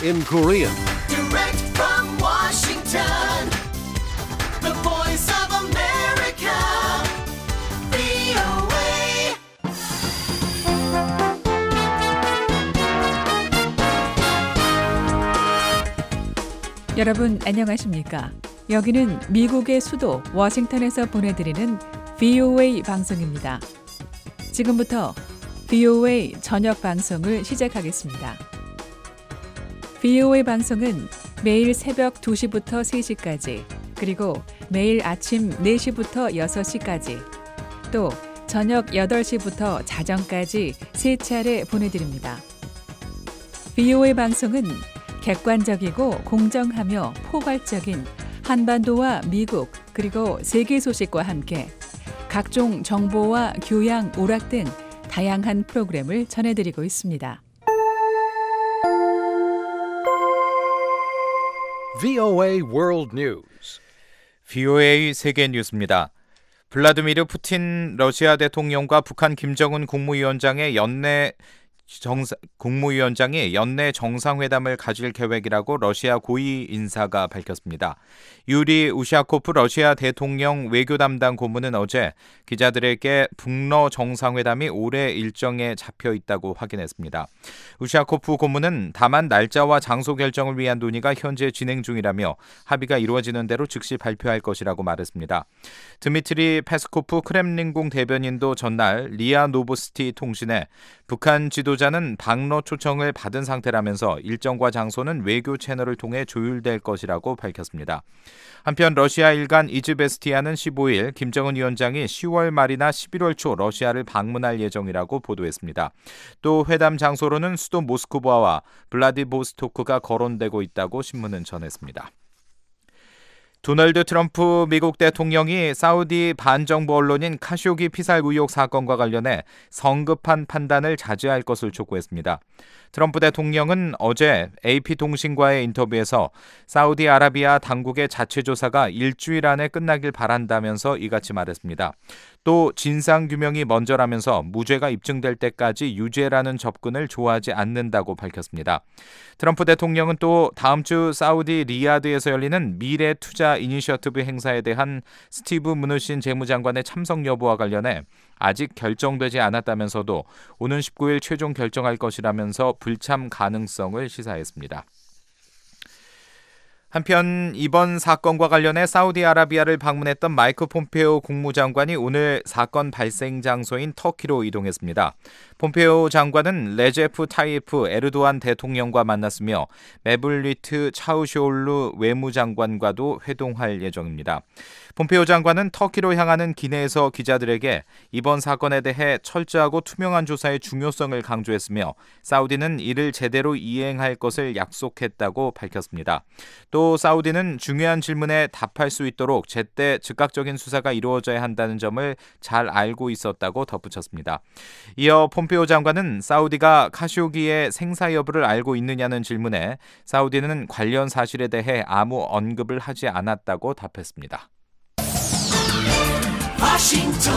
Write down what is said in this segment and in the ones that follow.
in Korean. Direct from Washington, the voice of America, VOA. 여러분 안녕하십니까? 여기는 미국의 수도 워싱턴에서 보내드리는 VOA 방송입니다. 지금부터 VOA 저녁 방송을 시작하겠습니다. VOA 방송은 매일 새벽 2시부터 3시까지, 그리고 매일 아침 4시부터 6시까지, 또 저녁 8시부터 자정까지 3차례 보내드립니다. VOA 방송은 객관적이고 공정하며 포괄적인 한반도와 미국 그리고 세계 소식과 함께 각종 정보와 교양, 오락 등 다양한 프로그램을 전해드리고 있습니다. VOA World News. VOA 세계 뉴스입니다. 블라디미르 푸틴 러시아 대통령과 북한 김정은 국무위원장이 연내 정상회담을 가질 계획이라고 러시아 고위 인사가 밝혔습니다. 유리 우샤코프 러시아 대통령 외교 담당 고문은 어제 기자들에게 북러 정상회담이 올해 일정에 잡혀 있다고 확인했습니다. 우샤코프 고문은 다만 날짜와 장소 결정을 위한 논의가 현재 진행 중이라며 합의가 이루어지는 대로 즉시 발표할 것이라고 말했습니다. 드미트리 페스코프 크렘린궁 대변인도 전날 리아 노보스티 통신에 북한 지도자는 방러 초청을 받은 상태라면서 일정과 장소는 외교 채널을 통해 조율될 것이라고 밝혔습니다. 한편 러시아 일간 이즈베스티아는 15일 김정은 위원장이 10월 말이나 11월 초 러시아를 방문할 예정이라고 보도했습니다. 또 회담 장소로는 수도 모스크바와 블라디보스토크가 거론되고 있다고 신문은 전했습니다. 도널드 트럼프 미국 대통령이 사우디 반정부 언론인 카쇼기 피살 의혹 사건과 관련해 성급한 판단을 자제할 것을 촉구했습니다. 트럼프 대통령은 어제 AP통신과의 인터뷰에서 사우디아라비아 당국의 자체 조사가 일주일 안에 끝나길 바란다면서 이같이 말했습니다. 또 진상규명이 먼저라면서 무죄가 입증될 때까지 유죄라는 접근을 좋아하지 않는다고 밝혔습니다. 트럼프 대통령은 또 다음 주 사우디 리야드에서 열리는 미래 투자 이니셔티브 행사에 대한 스티브 무누신 재무장관의 참석 여부와 관련해 아직 결정되지 않았다면서도 오는 19일 최종 결정할 것이라면서 불참 가능성을 시사했습니다. 한편 이번 사건과 관련해 사우디아라비아를 방문했던 마이크 폼페오 국무장관이 오늘 사건 발생 장소인 터키로 이동했습니다. 폼페오 장관은 레제프 타이프 에르도안 대통령과 만났으며 메블리트 차우쇼올루 외무장관과도 회동할 예정입니다. 폼페오 장관은 터키로 향하는 기내에서 기자들에게 이번 사건에 대해 철저하고 투명한 조사의 중요성을 강조했으며 사우디는 이를 제대로 이행할 것을 약속했다고 밝혔습니다. 또 사우디는 중요한 질문에 답할 수 있도록 제때 즉각적인 수사가 이루어져야 한다는 점을 잘 알고 있었다고 덧붙였습니다. 이어 폼페오 장관은 사우디가 카쇼기의 생사 여부를 알고 있느냐는 질문에 사우디는 관련 사실에 대해 아무 언급을 하지 않았다고 답했습니다. Washington,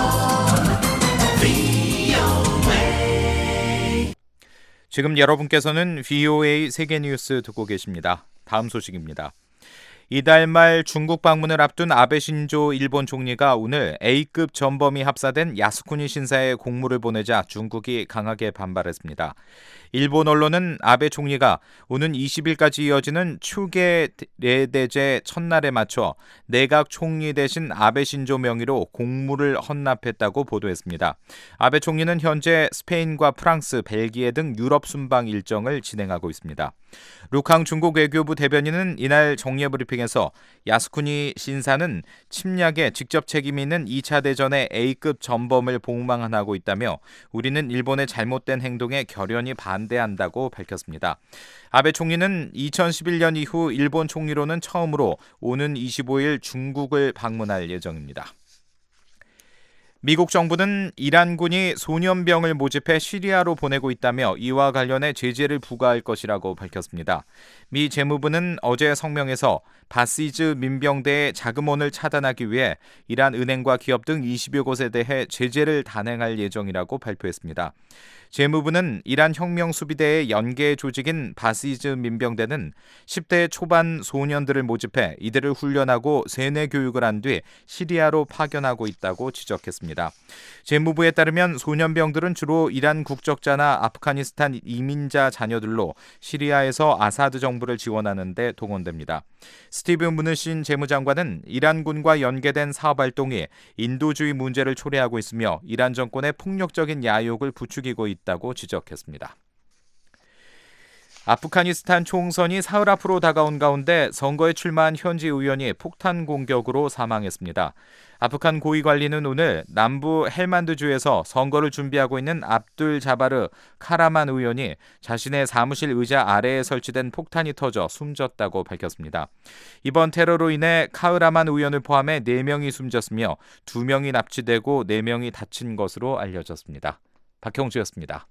VOA. 지금 여러분께서는 VOA 세계 뉴스 듣고 계십니다. 다음 소식입니다. 이달 말 중국 방문을 앞둔 아베 신조 일본 총리가 오늘 A급 전범이 합사된 야스쿠니 신사에 공물을 보내자 중국이 강하게 반발했습니다. 일본 언론은 아베 총리가 오는 20일까지 이어지는 추계 레대제 첫날에 맞춰 내각 총리 대신 아베 신조 명의로 공물을 헌납했다고 보도했습니다. 아베 총리는 현재 스페인과 프랑스, 벨기에 등 유럽 순방 일정을 진행하고 있습니다. 루캉 중국 외교부 대변인은 이날 정례 브리핑에서 야스쿠니 신사는 침략에 직접 책임이 있는 2차 대전의 A급 전범을 복망하고 있다며 우리는 일본의 잘못된 행동에 결연히 반대한다고 밝혔습니다. 아베 총리는 2011년 이후 일본 총리로는 처음으로 오는 25일 중국을 방문할 예정입니다. 미국 정부는 이란군이 소년병을 모집해 시리아로 보내고 있다며 이와 관련해 제재를 부과할 것이라고 밝혔습니다. 미 재무부는 어제 성명에서 바시즈 민병대의 자금원을 차단하기 위해 이란 은행과 기업 등 20여 곳에 대해 제재를 단행할 예정이라고 발표했습니다. 재무부는 이란 혁명수비대의 연계 조직인 바시즈 민병대는 10대 초반 소년들을 모집해 이들을 훈련하고 세뇌 교육을 한 뒤 시리아로 파견하고 있다고 지적했습니다. 재무부에 따르면 소년병들은 주로 이란 국적자나 아프가니스탄 이민자 자녀들로 시리아에서 아사드 정부를 지원하는 데 동원됩니다. 스티븐 무누신 재무장관은 이란군과 연계된 사업 활동이 인도주의 문제를 초래하고 있으며 이란 정권의 폭력적인 야욕을 부추기고 있다고 지적했습니다. 아프가니스탄 총선이 사흘 앞으로 다가온 가운데 선거에 출마한 현지 의원이 폭탄 공격으로 사망했습니다. 아프간 고위관리는 오늘 남부 헬만드주에서 선거를 준비하고 있는 압둘 자바르 카라만 의원이 자신의 사무실 의자 아래에 설치된 폭탄이 터져 숨졌다고 밝혔습니다. 이번 테러로 인해 카흐라만 의원을 포함해 4명이 숨졌으며 2명이 납치되고 4명이 다친 것으로 알려졌습니다. 박형주였습니다.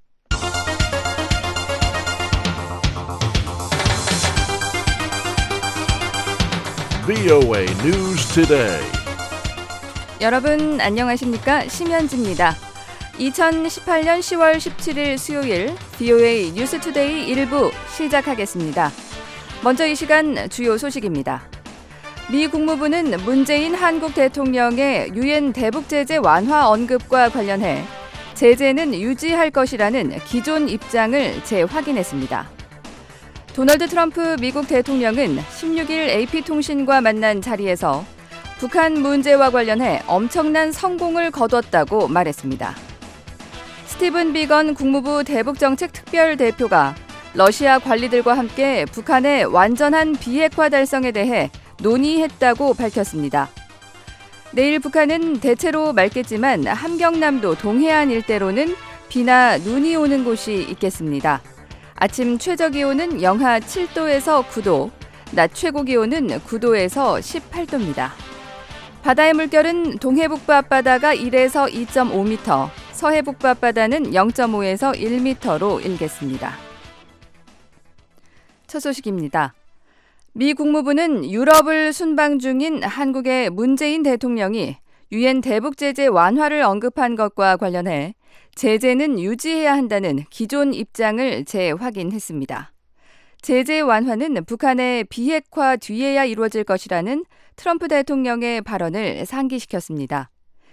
VOA News Today. 여러분 안녕하십니까? 심현지입니다. 2018년 10월 17일 수요일 VOA 뉴스 투데이 1부 시작하겠습니다. 먼저 이 시간 주요 소식입니다. 미 국무부는 문재인 한국 대통령의 유엔 대북 제재 완화 언급과 관련해 제재는 유지할 것이라는 기존 입장을 재확인했습니다. 도널드 트럼프 미국 대통령은 16일 AP통신과 만난 자리에서 북한 문제와 관련해 엄청난 성공을 거뒀다고 말했습니다. 스티븐 비건 국무부 대북정책 특별대표가 러시아 관리들과 함께 북한의 완전한 비핵화 달성에 대해 논의했다고 밝혔습니다. 내일 북한은 대체로 맑겠지만 함경남도 동해안 일대로는 비나 눈이 오는 곳이 있겠습니다. 아침 최저기온은 영하 7도에서 9도, 낮 최고기온은 9도에서 18도입니다. 바다의 물결은 동해북부 앞바다가 1에서 2.5m, 서해북부 앞바다는 0.5에서 1m로 일겠습니다. 첫 소식입니다. 미 국무부는 유럽을 순방 중인 한국의 문재인 대통령이 유엔 대북 제재 완화를 언급한 것과 관련해 제재는 유지해야 한다는 기존 입장을 재확인했습니다. 제재 완화는 북한의 비핵화 뒤에야 이루어질 것이라는 트럼프 대통령의 발언을 상기시켰습니다.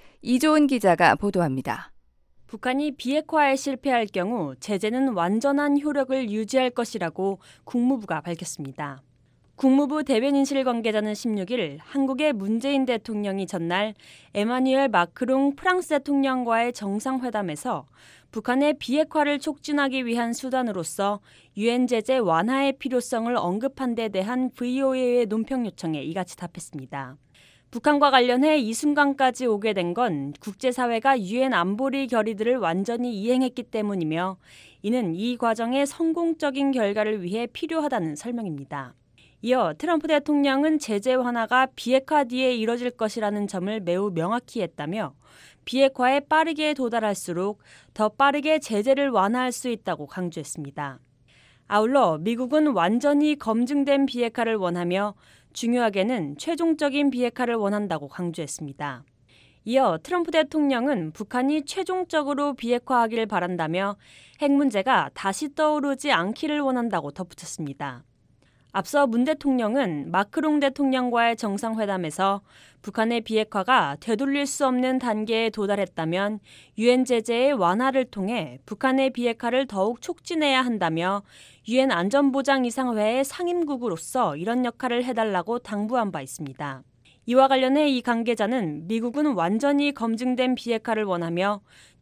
이조은 기자가 보도합니다. 북한이 비핵화에 실패할 경우 제재는 완전한 효력을 유지할 것이라고 국무부가 밝혔습니다. 국무부 대변인실 관계자는 16일 한국의 문재인 대통령이 전날 에마뉘엘 마크롱 프랑스 대통령과의 정상회담에서 북한의 비핵화를 촉진하기 위한 수단으로서 유엔 제재 완화의 필요성을 언급한 데 대한 VOA의 논평 요청에 이같이 답했습니다. 북한과 관련해 이 순간까지 오게 된 건 국제사회가 유엔 안보리 결의들을 완전히 이행했기 때문이며 이는 이 과정의 성공적인 결과를 위해 필요하다는 설명입니다. 이어 트럼프 대통령은 제재 완화가 비핵화 뒤에 이뤄질 것이라는 점을 매우 명확히 했다며 비핵화에 빠르게 도달할수록 더 빠르게 제재를 완화할 수 있다고 강조했습니다. 아울러 미국은 완전히 검증된 비핵화를 원하며 중요하게는 최종적인 비핵화를 원한다고 강조했습니다. 이어 트럼프 대통령은 북한이 최종적으로 비핵화하기를 바란다며 핵 문제가 다시 떠오르지 않기를 원한다고 덧붙였습니다. 앞서 문 대통령은 마크롱 대통령과의 정상회담에서 북한의 비핵화가 되돌릴 수 없는 단계에 도달했다면 유엔 제재의 완화를 통해 북한의 비핵화를 더욱 촉진해야 한다며 유엔 안전보장이사회의 상임국으로서 이런 역할을 해달라고 당부한 바 있습니다. 이와 관련해 이 관계자는 미국은 완전히 검증된 비핵화를 원하며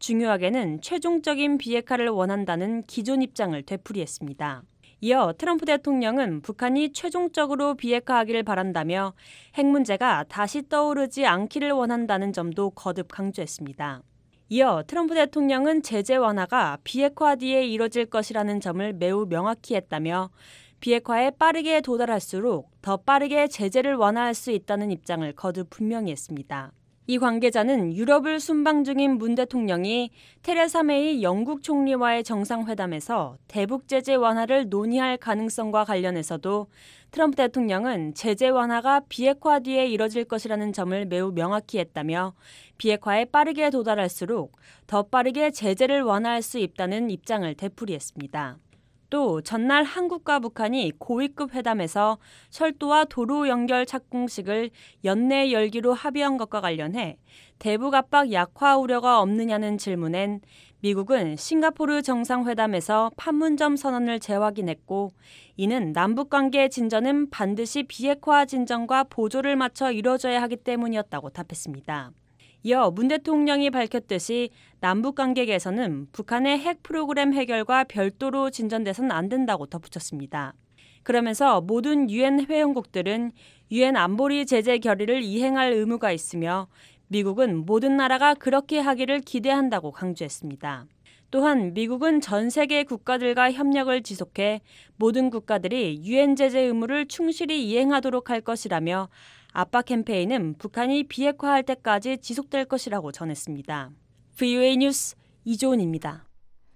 중요하게는 최종적인 비핵화를 원한다는 기존 입장을 되풀이했습니다. 이어 트럼프 대통령은 북한이 최종적으로 비핵화하기를 바란다며 핵 문제가 다시 떠오르지 않기를 원한다는 점도 거듭 강조했습니다. 이어 트럼프 대통령은 제재 완화가 비핵화 뒤에 이뤄질 것이라는 점을 매우 명확히 했다며 비핵화에 빠르게 도달할수록 더 빠르게 제재를 완화할 수 있다는 입장을 거듭 분명히 했습니다. 이 관계자는 유럽을 순방 중인 문 대통령이 테레사 메이 영국 총리와의 정상회담에서 대북 제재 완화를 논의할 가능성과 관련해서도 트럼프 대통령은 제재 완화가 비핵화 뒤에 이뤄질 것이라는 점을 매우 명확히 했다며 비핵화에 빠르게 도달할수록 더 빠르게 제재를 완화할 수 있다는 입장을 되풀이했습니다. 또 전날 한국과 북한이 고위급 회담에서 철도와 도로 연결 착공식을 연내 열기로 합의한 것과 관련해 대북 압박 약화 우려가 없느냐는 질문엔 미국은 싱가포르 정상회담에서 판문점 선언을 재확인했고 이는 남북관계 진전은 반드시 비핵화 진전과 보조를 맞춰 이뤄져야 하기 때문이었다고 답했습니다. 이어 문 대통령이 밝혔듯이 남북관계 개선은 북한의 핵 프로그램 해결과 별도로 진전돼서는 안 된다고 덧붙였습니다. 그러면서 모든 유엔 회원국들은 유엔 안보리 제재 결의를 이행할 의무가 있으며 미국은 모든 나라가 그렇게 하기를 기대한다고 강조했습니다. 또한 미국은 전 세계 국가들과 협력을 지속해 모든 국가들이 유엔 제재 의무를 충실히 이행하도록 할 것이라며 압박 캠페인은 북한이 비핵화할 때까지 지속될 것이라고 전했습니다. VOA 뉴스 이조은입니다.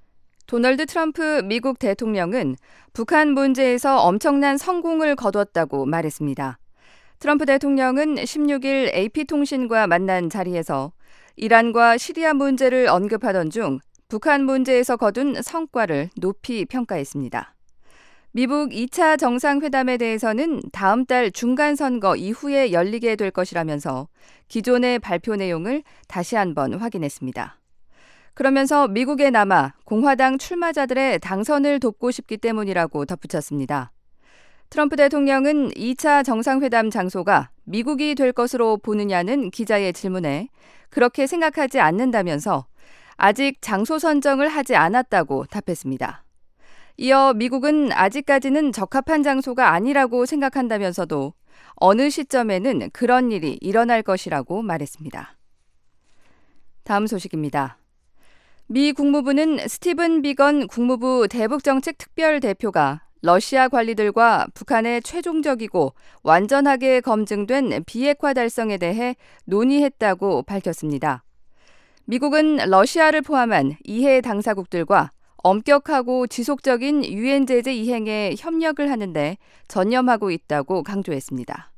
도널드 트럼프 미국 대통령은 북한 문제에서 엄청난 성공을 거뒀다고 말했습니다. 트럼프 대통령은 16일 AP통신과 만난 자리에서 이란과 시리아 문제를 언급하던 중 북한 문제에서 거둔 성과를 높이 평가했습니다. 미국 2차 정상회담에 대해서는 다음 달 중간선거 이후에 열리게 될 것이라면서 기존의 발표 내용을 다시 한번 확인했습니다. 그러면서 미국에 남아 공화당 출마자들의 당선을 돕고 싶기 때문이라고 덧붙였습니다. 트럼프 대통령은 2차 정상회담 장소가 미국이 될 것으로 보느냐는 기자의 질문에 그렇게 생각하지 않는다면서 아직 장소 선정을 하지 않았다고 답했습니다. 이어 미국은 아직까지는 적합한 장소가 아니라고 생각한다면서도 어느 시점에는 그런 일이 일어날 것이라고 말했습니다. 다음 소식입니다. 미 국무부는 스티븐 비건 국무부 대북정책 특별대표가 러시아 관리들과 북한의 최종적이고 완전하게 검증된 비핵화 달성에 대해 논의했다고 밝혔습니다. 미국은 러시아를 포함한 이해 당사국들과 엄격하고 지속적인 유엔 제재 이행에 협력을 하는데 전념하고 있다고 강조했습니다.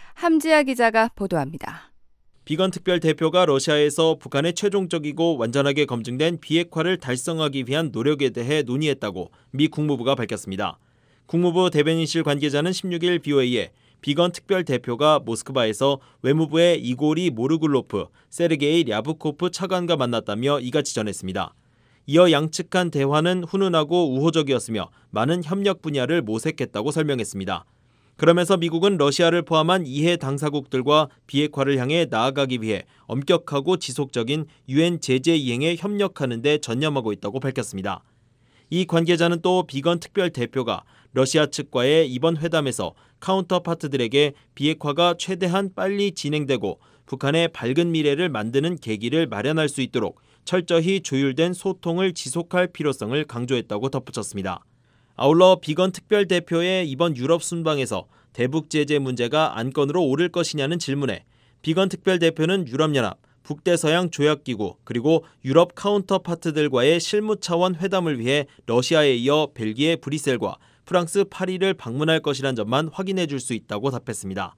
함지아 기자가 보도합니다. 비건 특별 대표가 러시아에서 북한의 최종적이고 완전하게 검증된 비핵화를 달성하기 위한 노력에 대해 논의했다고 미 국무부가 밝혔습니다. 국무부 대변인실 관계자는 16일 BOA에 비건 특별 대표가 모스크바에서 외무부의 이고리 모르굴로프, 세르게이 랴브코프 차관과 만났다며 이같이 전했습니다. 이어 양측 간 대화는 훈훈하고 우호적이었으며 많은 협력 분야를 모색했다고 설명했습니다. 그러면서 미국은 러시아를 포함한 이해 당사국들과 비핵화를 향해 나아가기 위해 엄격하고 지속적인 유엔 제재 이행에 협력하는 데 전념하고 있다고 밝혔습니다. 이 관계자는 또 비건 특별 대표가 러시아 측과의 이번 회담에서 카운터파트들에게 비핵화가 최대한 빨리 진행되고 북한의 밝은 미래를 만드는 계기를 마련할 수 있도록 철저히 조율된 소통을 지속할 필요성을 강조했다고 덧붙였습니다. 아울러 비건 특별 대표의 이번 유럽 순방에서 대북 제재 문제가 안건으로 오를 것이냐는 질문에 비건 특별 대표는 유럽연합, 북대서양 조약기구 그리고 유럽 카운터파트들과의 실무 차원 회담을 위해 러시아에 이어 벨기에 브뤼셀과 프랑스 파리를 방문할 것이란 점만 확인해 줄 수 있다고 답했습니다.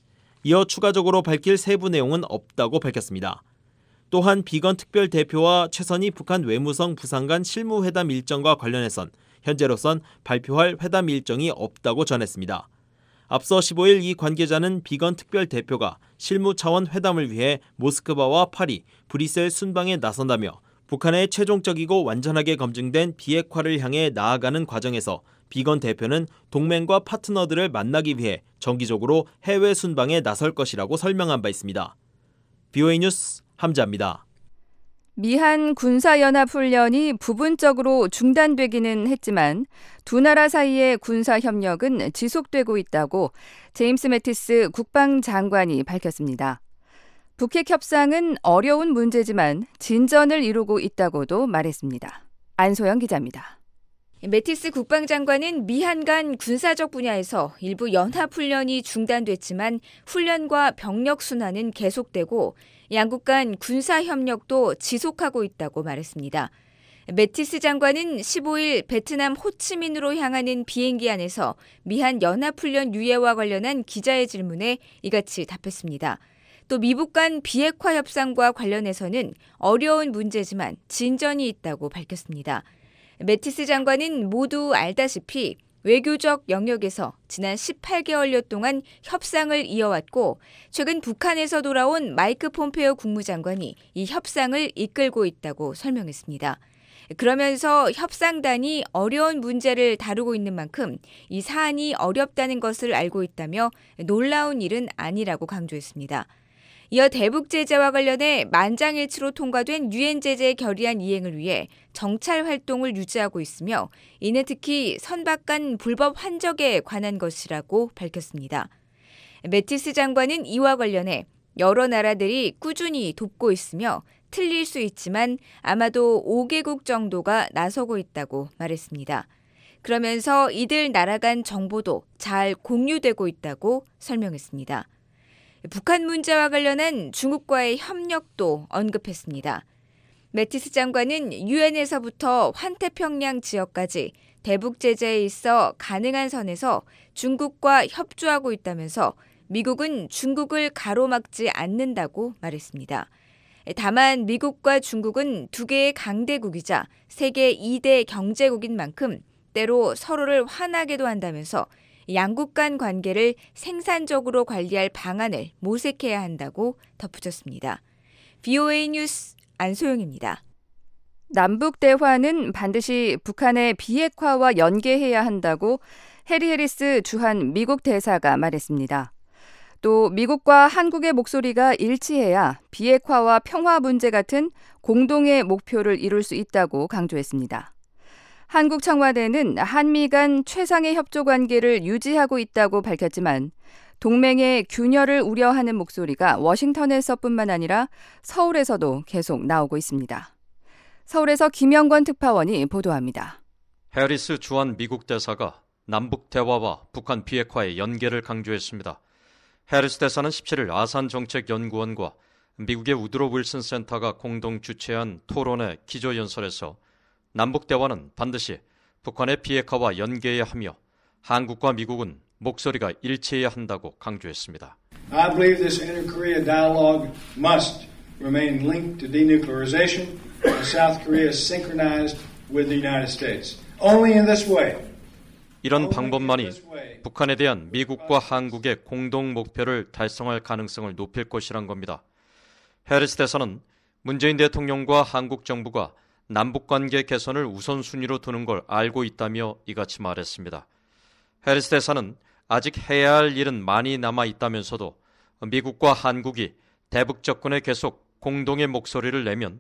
이어 추가적으로 밝힐 세부 내용은 없다고 밝혔습니다. 또한 비건 특별 대표와 최선희 북한 외무성 부상간 실무회담 일정과 관련해선 현재로선 발표할 회담 일정이 없다고 전했습니다. 앞서 15일 이 관계자는 비건 특별 대표가 실무 차원 회담을 위해 모스크바와 파리, 브뤼셀 순방에 나선다며 북한의 최종적이고 완전하게 검증된 비핵화를 향해 나아가는 과정에서 비건 대표는 동맹과 파트너들을 만나기 위해 정기적으로 해외 순방에 나설 것이라고 설명한 바 있습니다. BOA 뉴스 함자입니다. 미한 군사연합훈련이 부분적으로 중단되기는 했지만 두 나라 사이의 군사협력은 지속되고 있다고 제임스 매티스 국방장관이 밝혔습니다. 북핵 협상은 어려운 문제지만 진전을 이루고 있다고도 말했습니다. 안소영 기자입니다. 매티스 국방장관은 미한 간 군사적 분야에서 일부 연합훈련이 중단됐지만 훈련과 병력 순환은 계속되고 양국 간 군사 협력도 지속하고 있다고 말했습니다. 매티스 장관은 15일 베트남 호치민으로 향하는 비행기 안에서 미한 연합훈련 유예와 관련한 기자의 질문에 이같이 답했습니다. 또 미북 간 비핵화 협상과 관련해서는 어려운 문제지만 진전이 있다고 밝혔습니다. 매티스 장관은 모두 알다시피 외교적 영역에서 지난 18개월여 동안 협상을 이어왔고 최근 북한에서 돌아온 마이크 폼페오 국무장관이 이 협상을 이끌고 있다고 설명했습니다. 그러면서 협상단이 어려운 문제를 다루고 있는 만큼 이 사안이 어렵다는 것을 알고 있다며 놀라운 일은 아니라고 강조했습니다. 이어 대북 제재와 관련해 만장일치로 통과된 유엔 제재 결의안 이행을 위해 정찰 활동을 유지하고 있으며 이는 특히 선박 간 불법 환적에 관한 것이라고 밝혔습니다. 매티스 장관은 이와 관련해 여러 나라들이 꾸준히 돕고 있으며 틀릴 수 있지만 아마도 5개국 정도가 나서고 있다고 말했습니다. 그러면서 이들 나라 간 정보도 잘 공유되고 있다고 설명했습니다. 북한 문제와 관련한 중국과의 협력도 언급했습니다. 매티스 장관은 유엔에서부터 환태평양 지역까지 대북 제재에 있어 가능한 선에서 중국과 협조하고 있다면서 미국은 중국을 가로막지 않는다고 말했습니다. 다만 미국과 중국은 두 개의 강대국이자 세계 2대 경제국인 만큼 때로 서로를 화나게도 한다면서 양국 간 관계를 생산적으로 관리할 방안을 모색해야 한다고 덧붙였습니다. VOA 뉴스 안소영입니다. 남북 대화는 반드시 북한의 비핵화와 연계해야 한다고 해리 해리스 주한 미국 대사가 말했습니다. 또 미국과 한국의 목소리가 일치해야 비핵화와 평화 문제 같은 공동의 목표를 이룰 수 있다고 강조했습니다. 한국 청와대는 한미 간 최상의 협조 관계를 유지하고 있다고 밝혔지만 동맹의 균열을 우려하는 목소리가 워싱턴에서뿐만 아니라 서울에서도 계속 나오고 있습니다. 서울에서 김영권 특파원이 보도합니다. 해리스 주한 미국 대사가 남북 대화와 북한 비핵화의 연계를 강조했습니다. 해리스 대사는 17일 아산정책연구원과 미국의 우드로 윌슨 센터가 공동 주최한 토론회 기조연설에서 남북 대화는 반드시 북한의 비핵화와 연계해야 하며 한국과 미국은 목소리가 일치해야 한다고 강조했습니다. I believe this inter-Korea dialogue must remain linked to denuclearization and South Korea is synchronized with the United States. Only in this way. 이런 방법만이 북한에 대한 미국과 한국의 공동 목표를 달성할 가능성을 높일 것이란 겁니다. 해리스 대사는 문재인 대통령과 한국 정부가 남북관계 개선을 우선순위로 두는 걸 알고 있다며 이같이 말했습니다. 해리스 대사는 아직 해야 할 일은 많이 남아 있다면서도 미국과 한국이 대북 접근에 계속 공동의 목소리를 내면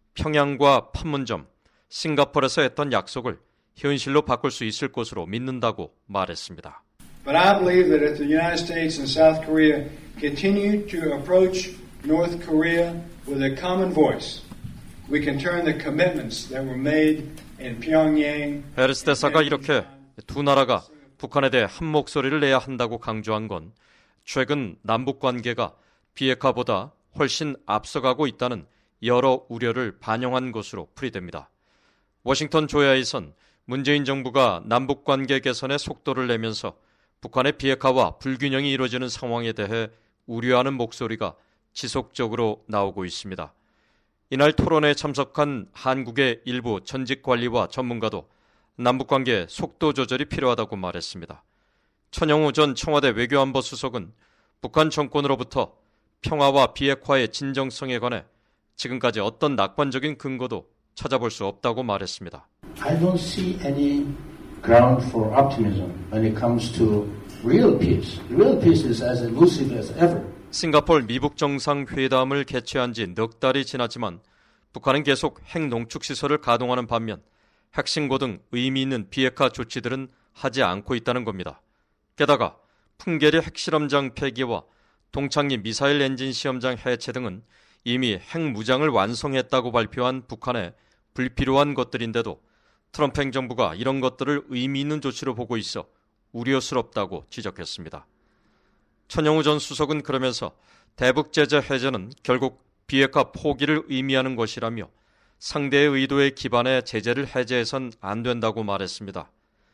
평양과 판문점, 싱가포르에서 했던 약속을 현실로 바꿀 수 있을 것으로 믿는다고 말했습니다. But I believe that if the United States and South Korea continue to approach North Korea with a common voice, we can turn the commitments that were made in Pyongyang. 해리스 대사가 이렇게 두 나라가 북한에 대해 한 목소리를 내야 한다고 강조한 건 최근 남북 관계가 비핵화보다 훨씬 앞서가고 있다는 여러 우려를 반영한 것으로 풀이됩니다. 워싱턴 조야에선 문재인 정부가 남북 관계 개선에 속도를 내면서 북한의 비핵화와 불균형이 이루어지는 상황에 대해 우려하는 목소리가 지속적으로 나오고 있습니다. 이날 토론회에 참석한 한국의 일부 전직관리와 전문가도 남북관계 속도 조절이 필요하다고 말했습니다. 천영우 전 청와대 외교안보 수석은 북한 정권으로부터 평화와 비핵화의 진정성에 관해 지금까지 어떤 낙관적인 근거도 찾아볼 수 없다고 말했습니다. I don't see any ground for optimism when it comes to real peace. Real peace is as elusive as ever. 싱가포르 미북 정상회담을 개최한 지 넉 달이 지났지만 북한은 계속 핵농축시설을 가동하는 반면 핵신고 등 의미 있는 비핵화 조치들은 하지 않고 있다는 겁니다. 게다가 풍계리 핵실험장 폐기와 동창리 미사일 엔진 시험장 해체 등은 이미 핵무장을 완성했다고 발표한 북한의 불필요한 것들인데도 트럼프 행정부가 이런 것들을 의미 있는 조치로 보고 있어 우려스럽다고 지적했습니다. 천영우 전 수석은 그러면서 대북 제재 해제는 결국 비핵화 포기를 의미하는 것이라며 상대의 의도에 기반해 제재를 해제해선 안 된다고 말했습니다.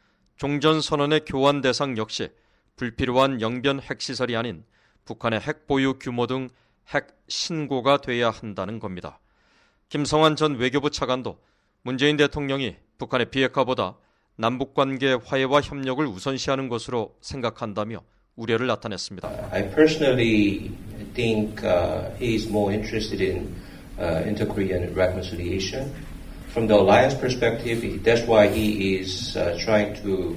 종전선언의 교환 대상 역시 불필요한 영변 핵시설이 아닌 북한의 핵 보유 규모 등 핵 신고가 돼야 한다는 겁니다. 김성환 전 외교부 차관도 문재인 대통령이 북한의 비핵화보다 남북관계 화해와 협력을 우선시하는 것으로 생각한다며 우려를 나타냈습니다. I personally think he is more interested in inter-Korean reconciliation. From the alliance perspective, that's why he is trying to.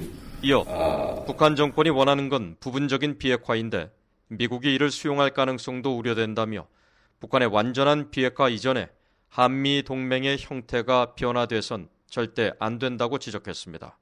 이어 북한 정권이 원하는 건 부분적인 비핵화인데 미국이 이를 수용할 가능성도 우려된다며 북한의 완전한 비핵화 이전에 한미 동맹의 형태가 변화돼선 절대 안 된다고 지적했습니다.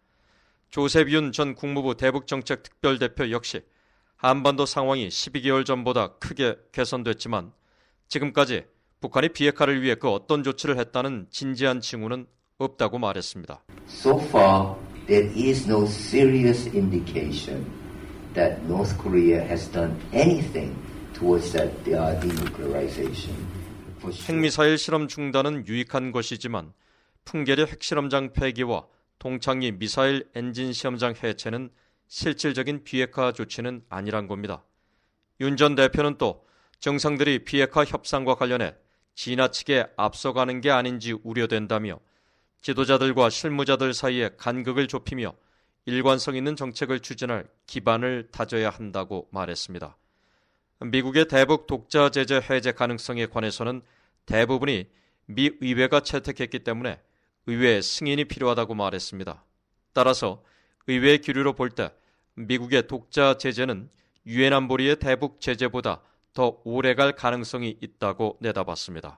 조셉 윤 전 국무부 대북정책특별대표 역시 한반도 상황이 12개월 전보다 크게 개선됐지만 지금까지 북한이 비핵화를 위해 그 어떤 조치를 했다는 진지한 징후는 없다고 말했습니다. So far, there is no serious indication that North Korea has done anything towards that denuclearization. 핵미사일 실험 중단은 유익한 것이지만 풍계리 핵실험장 폐기와 동창리 미사일 엔진 시험장 해체는 실질적인 비핵화 조치는 아니란 겁니다. 윤 전 대표는 또 정상들이 비핵화 협상과 관련해 지나치게 앞서가는 게 아닌지 우려된다며 지도자들과 실무자들 사이에 간극을 좁히며 일관성 있는 정책을 추진할 기반을 다져야 한다고 말했습니다. 미국의 대북 독자 제재 해제 가능성에 관해서는 대부분이 미 의회가 채택했기 때문에 의회의 승인이 필요하다고 말했습니다. 따라서 의회의 기류로 볼 때 미국의 독자 제재는 유엔 안보리의 대북 제재보다 더 오래갈 가능성이 있다고 내다봤습니다.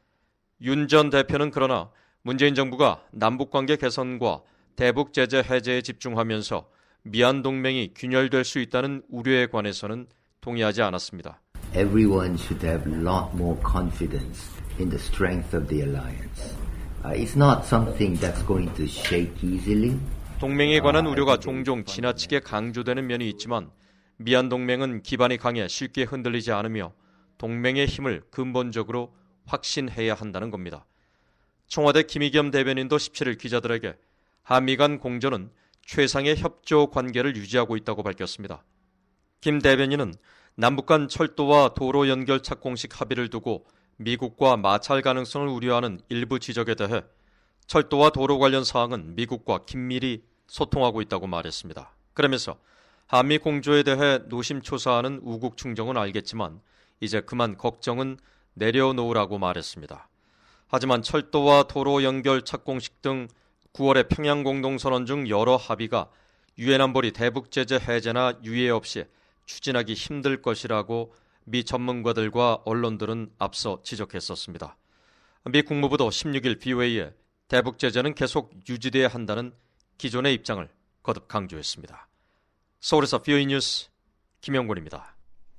윤 전 대표는 그러나 문재인 정부가 남북관계 개선과 대북 제재 해제에 집중하면서 미한 동맹이 균열될 수 있다는 우려에 관해서는 동의하지 않았습니다. Everyone should have a lot more confidence in the strength of the alliance. It's not something that's going to shake easily. 동맹에 관한 우려가 종종 지나치게 강조되는 면이 있지만 미한 동맹은 기반이 강해 쉽게 흔들리지 않으며 동맹의 힘을 근본적으로 확신해야 한다는 겁니다. 청와대 김의겸 대변인도 17일 기자들에게 한미 간 공조는 최상의 협조 관계를 유지하고 있다고 밝혔습니다. 김 대변인은 남북 간 철도와 도로 연결 착공식 합의를 두고 미국과 마찰 가능성을 우려하는 일부 지적에 대해 철도와 도로 관련 사항은 미국과 긴밀히 소통하고 있다고 말했습니다. 그러면서 한미 공조에 대해 노심초사하는 우국 충정은 알겠지만 이제 그만 걱정은 내려놓으라고 말했습니다. 하지만 철도와 도로 연결 착공식 등 9월의 평양 공동선언 중 여러 합의가 유엔 안보리 대북 제재 해제나 유예 없이 추진하기 힘들 것이라고 미 전문가들과 언론들은 앞서 지적했었습니다. 미 국무부도 16일 BOA에 대북 제재는 계속 유지돼야 한다는 기존의 입장을 거듭 강조했습니다. 서울에서 BOA 뉴스 김영곤입니다.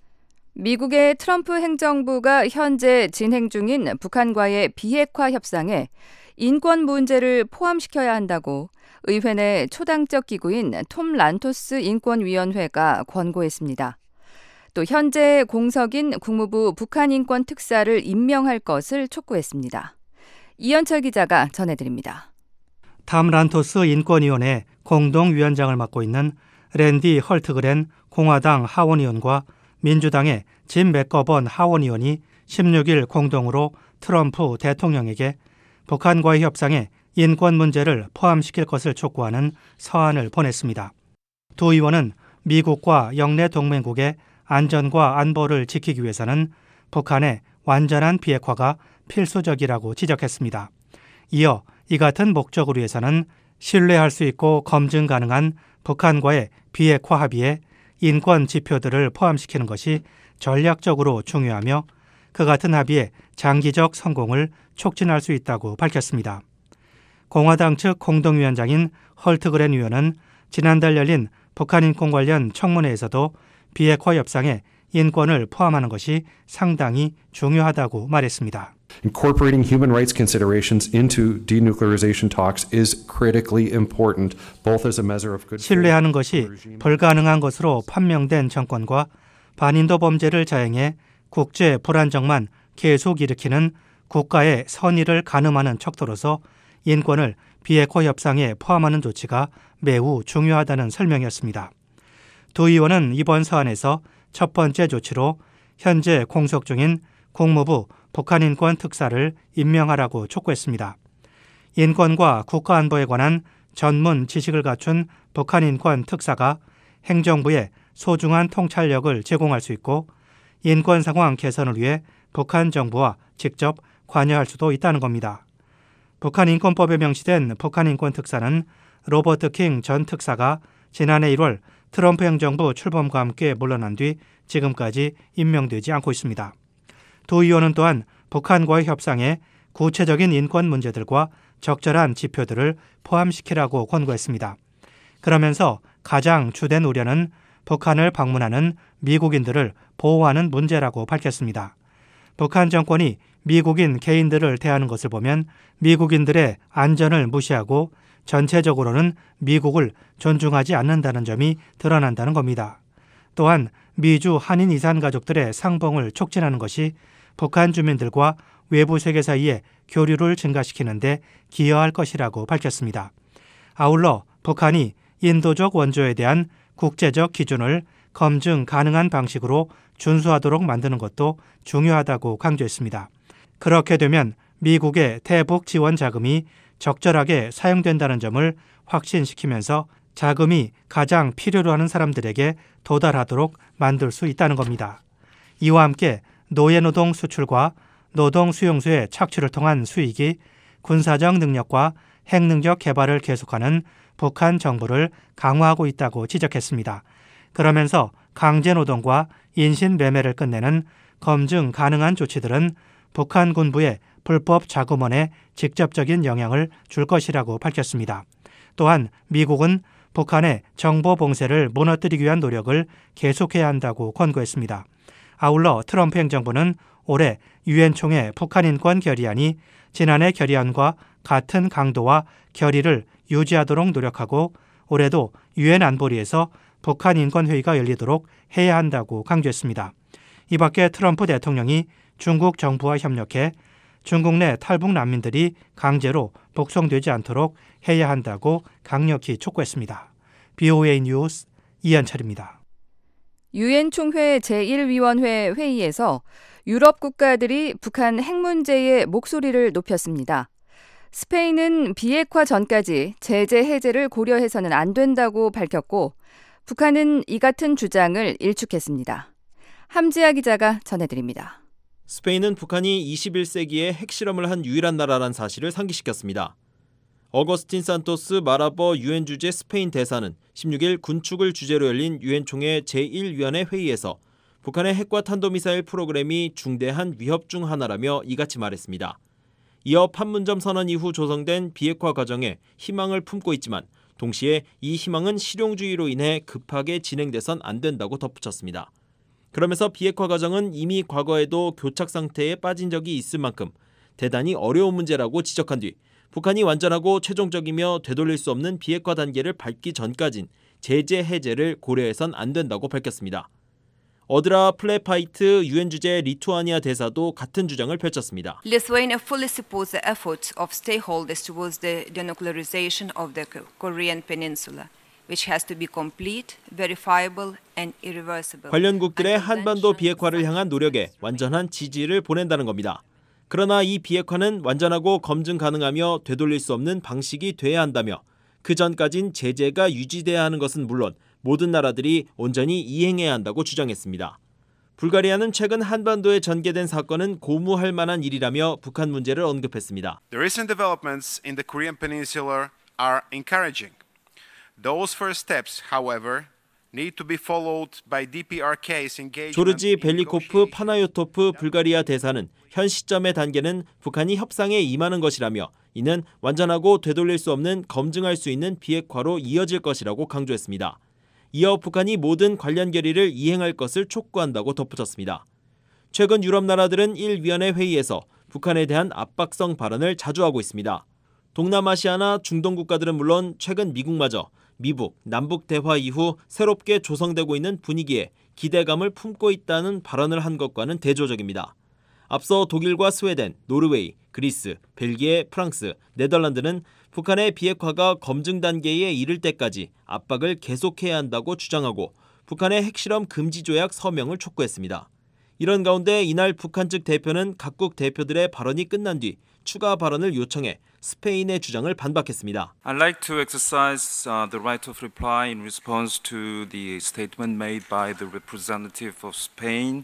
미국의 트럼프 행정부가 현재 진행 중인 북한과의 비핵화 협상에 인권 문제를 포함시켜야 한다고 의회 내 초당적 기구인 톰 란토스 인권위원회가 권고했습니다. 또 현재 공석인 국무부 북한인권 특사를 임명할 것을 촉구했습니다. 이현철 기자가 전해드립니다. 탐 란토스 인권위원회 공동위원장을 맡고 있는 랜디 헐트그렌 공화당 하원의원과 민주당의 짐 맥거번 하원의원이 16일 공동으로 트럼프 대통령에게 북한과의 협상에 인권 문제를 포함시킬 것을 촉구하는 서한을 보냈습니다. 두 의원은 미국과 영내 동맹국의 안전과 안보를 지키기 위해서는 북한의 완전한 비핵화가 필수적이라고 지적했습니다. 이어 이 같은 목적을 위해서는 신뢰할 수 있고 검증 가능한 북한과의 비핵화 합의에 인권 지표들을 포함시키는 것이 전략적으로 중요하며 그 같은 합의의 장기적 성공을 촉진할 수 있다고 밝혔습니다. 공화당 측 공동위원장인 헐트그렌 의원은 지난달 열린 북한 인권 관련 청문회에서도 비핵화 협상에 인권을 포함하는 것이 상당히 중요하다고 말했습니다. Incorporating human rights considerations into denuclearization talks is critically important, both as a measure of good faith. 신뢰하는 것이 불가능한 것으로 판명된 정권과 반인도 범죄를 자행해 국제 불안정만 계속 일으키는 국가의 선의를 가늠하는 척도로서 인권을 비핵화 협상에 포함하는 조치가 매우 중요하다는 설명이었습니다. 두 의원은 이번 서한에서 첫 번째 조치로 현재 공석 중인 국무부 북한인권 특사를 임명하라고 촉구했습니다. 인권과 국가안보에 관한 전문 지식을 갖춘 북한인권 특사가 행정부에 소중한 통찰력을 제공할 수 있고 인권 상황 개선을 위해 북한 정부와 직접 관여할 수도 있다는 겁니다. 북한인권법에 명시된 북한인권 특사는 로버트 킹 전 특사가 지난해 1월 트럼프 행정부 출범과 함께 물러난 뒤 지금까지 임명되지 않고 있습니다. 두 의원은 또한 북한과의 협상에 구체적인 인권 문제들과 적절한 지표들을 포함시키라고 권고했습니다. 그러면서 가장 주된 우려는 북한을 방문하는 미국인들을 보호하는 문제라고 밝혔습니다. 북한 정권이 미국인 개인들을 대하는 것을 보면 미국인들의 안전을 무시하고 전체적으로는 미국을 존중하지 않는다는 점이 드러난다는 겁니다. 또한 미주 한인 이산 가족들의 상봉을 촉진하는 것이 북한 주민들과 외부 세계 사이의 교류를 증가시키는 데 기여할 것이라고 밝혔습니다. 아울러 북한이 인도적 원조에 대한 국제적 기준을 검증 가능한 방식으로 준수하도록 만드는 것도 중요하다고 강조했습니다. 그렇게 되면 미국의 대북 지원 자금이 적절하게 사용된다는 점을 확신시키면서 자금이 가장 필요로 하는 사람들에게 도달하도록 만들 수 있다는 겁니다. 이와 함께 노예노동 수출과 노동 수용소의 착취를 통한 수익이 군사적 능력과 핵능력 개발을 계속하는 북한 정부를 강화하고 있다고 지적했습니다. 그러면서 강제노동과 인신매매를 끝내는 검증 가능한 조치들은 북한 군부의 불법 자금원에 직접적인 영향을 줄 것이라고 밝혔습니다. 또한 미국은 북한의 정보 봉쇄를 무너뜨리기 위한 노력을 계속해야 한다고 권고했습니다. 아울러 트럼프 행정부는 올해 유엔 총회 북한 인권 결의안이 지난해 결의안과 같은 강도와 결의를 유지하도록 노력하고 올해도 유엔 안보리에서 북한 인권 회의가 열리도록 해야 한다고 강조했습니다. 이 밖에 트럼프 대통령이 중국 정부와 협력해 중국 내 탈북 난민들이 강제로 북송되지 않도록 해야 한다고 강력히 촉구했습니다. BOA 뉴스 이현철입니다. 유엔 총회 제1위원회 회의에서 유럽 국가들이 북한 핵 문제에 목소리를 높였습니다. 스페인은 비핵화 전까지 제재 해제를 고려해서는 안 된다고 밝혔고 북한은 이 같은 주장을 일축했습니다. 함지아 기자가 전해드립니다. 스페인은 북한이 21세기에 핵실험을 한 유일한 나라란 사실을 상기시켰습니다. 어거스틴 산토스 마라버 유엔 주재 스페인 대사는 16일 군축을 주제로 열린 유엔 총회 제1위원회 회의에서 북한의 핵과 탄도미사일 프로그램이 중대한 위협 중 하나라며 이같이 말했습니다. 이어 판문점 선언 이후 조성된 비핵화 과정에 희망을 품고 있지만 동시에 이 희망은 실용주의로 인해 급하게 진행돼선 안 된다고 덧붙였습니다. 그러면서 비핵화 과정은 이미 과거에도 교착 상태에 빠진 적이 있을 만큼 대단히 어려운 문제라고 지적한 뒤 북한이 완전하고 최종적이며 되돌릴 수 없는 비핵화 단계를 밟기 전까진 제재 해제를 고려해선 안 된다고 밝혔습니다. 어드라 플레파이트 유엔 주재 리투아니아 대사도 같은 주장을 펼쳤습니다. Lithuania fully supports the efforts of stakeholders towards the denuclearization of the Korean peninsula, which has to be complete, verifiable and irreversible. 관련국들의 한반도 비핵화를 향한 노력에 완전한 지지를 보낸다는 겁니다. 그러나 이 비핵화는 완전하고 검증 가능하며 되돌릴 수 없는 방식이 돼야 한다며 그 전까진 제재가 유지돼야 하는 것은 물론 모든 나라들이 온전히 이행해야 한다고 주장했습니다. 불가리아는 최근 한반도에 전개된 사건은 고무할 만한 일이라며 북한 문제를 언급했습니다. The recent developments in the Korean peninsula are encouraging. Those first steps, however, need to be followed by DPRK's engagement. 조르지 벨리코프 파나요토프 불가리아 대사는 현 시점의 단계는 북한이 협상에 임하는 것이라며 이는 완전하고 되돌릴 수 없는 검증할 수 있는 비핵화로 이어질 것이라고 강조했습니다. 이어 북한이 모든 관련 결의를 이행할 것을 촉구한다고 덧붙였습니다. 최근 유럽 나라들은 1위원회 회의에서 북한에 대한 압박성 발언을 자주 하고 있습니다. 동남아시아나 중동 국가들은 물론 최근 미국마저 미북, 남북 대화 이후 새롭게 조성되고 있는 분위기에 기대감을 품고 있다는 발언을 한 것과는 대조적입니다. 앞서 독일과 스웨덴, 노르웨이, 그리스, 벨기에, 프랑스, 네덜란드는 북한의 비핵화가 검증 단계에 이를 때까지 압박을 계속해야 한다고 주장하고 북한의 핵실험 금지 조약 서명을 촉구했습니다. 이런 가운데 이날 북한 측 대표는 각국 대표들의 발언이 끝난 뒤 추가 발언을 요청해 스페인의 주장을 반박했습니다. I'd like to exercise the right of reply in response to the statement made by the representative of Spain.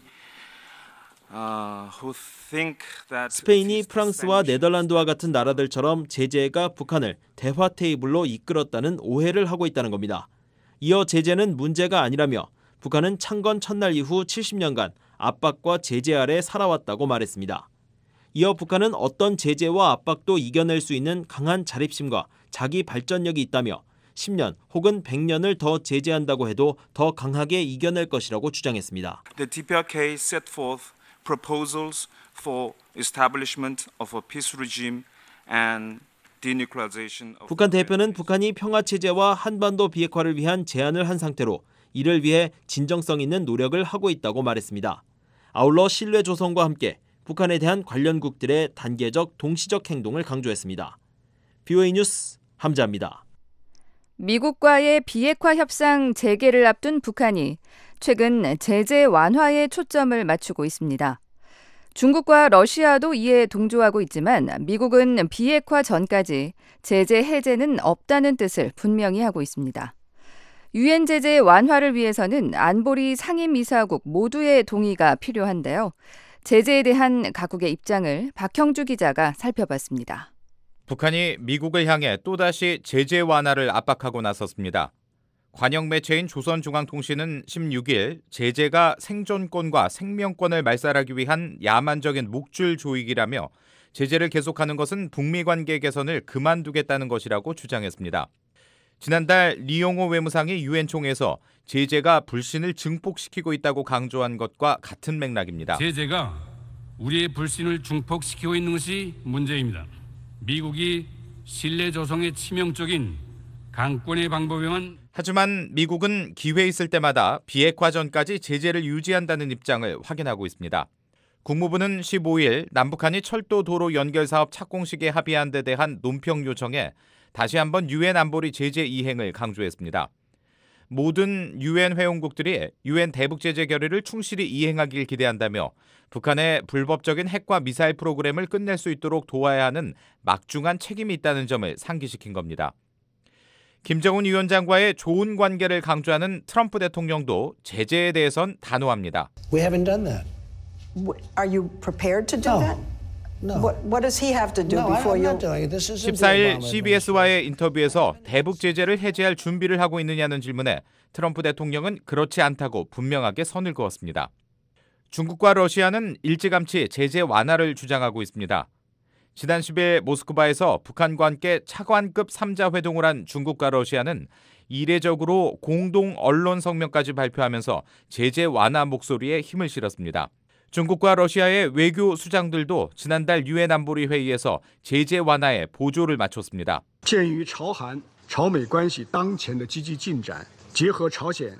스페인이 프랑스와 네덜란드와 같은 나라들처럼 제재가 북한을 대화 테이블로 이끌었다는 오해를 하고 있다는 겁니다. 이어 제재는 문제가 아니라며 북한은 창건 첫날 이후 70년간 압박과 제재 아래 살아왔다고 말했습니다. 이어 북한은 어떤 제재와 압박도 이겨낼 수 있는 강한 자립심과 자기 발전력이 있다며 10년 혹은 100년을 더 제재한다고 해도 더 강하게 이겨낼 것이라고 주장했습니다. The DPRK set forth proposals for establishment of a peace regime and denuclearization of 북한 대표는 북한이 평화 체제와 한반도 비핵화를 위한 제안을 한 상태로 이를 위해 진정성 있는 노력을 하고 있다고 말했습니다. 아울러 신뢰 조성과 함께 북한에 대한 관련국들의 단계적 동시적 행동을 강조했습니다. BOA 뉴스 함자입니다. 미국과의 비핵화 협상 재개를 앞둔 북한이 최근 제재 완화에 초점을 맞추고 있습니다. 중국과 러시아도 이에 동조하고 있지만 미국은 비핵화 전까지 제재 해제는 없다는 뜻을 분명히 하고 있습니다. 유엔 제재 완화를 위해서는 안보리 상임이사국 모두의 동의가 필요한데요. 제재에 대한 각국의 입장을 박형주 기자가 살펴봤습니다. 북한이 미국을 향해 또다시 제재 완화를 압박하고 나섰습니다. 관영 매체인 조선중앙통신은 16일 제재가 생존권과 생명권을 말살하기 위한 야만적인 목줄 조이기라며 제재를 계속하는 것은 북미 관계 개선을 그만두겠다는 것이라고 주장했습니다. 지난달 리용호 외무상이 유엔 총회에서 제재가 불신을 증폭시키고 있다고 강조한 것과 같은 맥락입니다. 제재가 우리의 불신을 증폭시키고 있는 것이 문제입니다. 미국이 신뢰 조성에 치명적인 강권의 방법에만 하지만 미국은 기회 있을 때마다 비핵화 전까지 제재를 유지한다는 입장을 확인하고 있습니다. 국무부는 15일 남북한이 철도 도로 연결 사업 착공식에 합의한 데 대한 논평 요청에 다시 한번 유엔 안보리 제재 이행을 강조했습니다. 모든 유엔 회원국들이 유엔 대북 제재 결의를 충실히 이행하길 기대한다며 북한의 불법적인 핵과 미사일 프로그램을 끝낼 수 있도록 도와야 하는 막중한 책임이 있다는 점을 상기시킨 겁니다. 김정은 위원장과의 좋은 관계를 강조하는 트럼프 대통령도 제재에 대해선 단호합니다. We haven't done that. Are you prepared to do that? No. What does he have to do before you? 14일 CBS와의 인터뷰에서 대북 제재를 해제할 준비를 하고 있느냐는 질문에 트럼프 대통령은 그렇지 않다고 분명하게 선을 그었습니다. 중국과 러시아는 일찌감치 제재 완화를 주장하고 있습니다. 지난 10일 모스크바에서 북한과 함께 차관급 3자 회동을 한 중국과 러시아는 이례적으로 공동 언론 성명까지 발표하면서 제재 완화 목소리에 힘을 실었습니다. 중국과 러시아의 외교 수장들도 지난달 유엔 안보리 회의에서 제재 완화에 보조를 마쳤습니다. 鉴于朝韩朝美关系当前的积极进展，结合朝鲜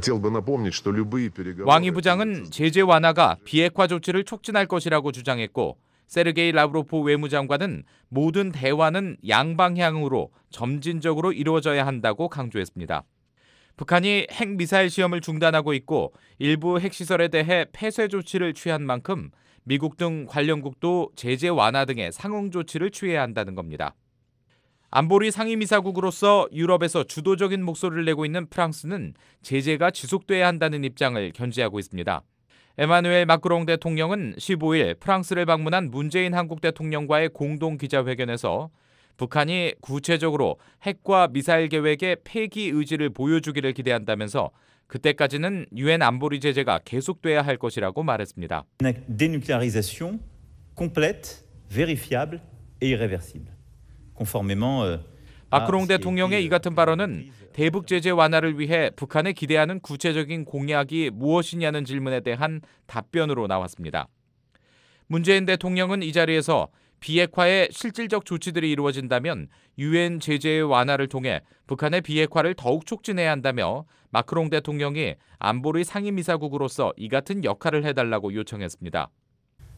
왕이 부장은 제재 완화가 비핵화 조치를 촉진할 것이라고 주장했고 세르게이 라브로프 외무장관은 모든 대화는 양방향으로 점진적으로 이루어져야 한다고 강조했습니다. 북한이 핵미사일 시험을 중단하고 있고 일부 핵시설에 대해 폐쇄 조치를 취한 만큼 미국 등 관련국도 제재 완화 등의 상응 조치를 취해야 한다는 겁니다. 안보리 상임이사국으로서 유럽에서 주도적인 목소리를 내고 있는 프랑스는 제재가 지속돼야 한다는 입장을 견지하고 있습니다. 에마누엘 마크롱 대통령은 15일 프랑스를 방문한 문재인 한국 대통령과의 공동 기자회견에서 북한이 구체적으로 핵과 미사일 계획의 폐기 의지를 보여주기를 기대한다면서 그때까지는 유엔 안보리 제재가 계속돼야 할 것이라고 말했습니다. Dénucléarisation complète, vérifiable et irréversible. Conformément 마크롱 대통령의 이 같은 발언은 대북 제재 완화를 위해 북한에 기대하는 구체적인 공약이 무엇이냐는 질문에 대한 답변으로 나왔습니다. 문재인 대통령은 이 자리에서 비핵화에 실질적 조치들이 이루어진다면 유엔 제재의 완화를 통해 북한의 비핵화를 더욱 촉진해야 한다며 마크롱 대통령이 안보리 상임이사국으로서 이 같은 역할을 해달라고 요청했습니다.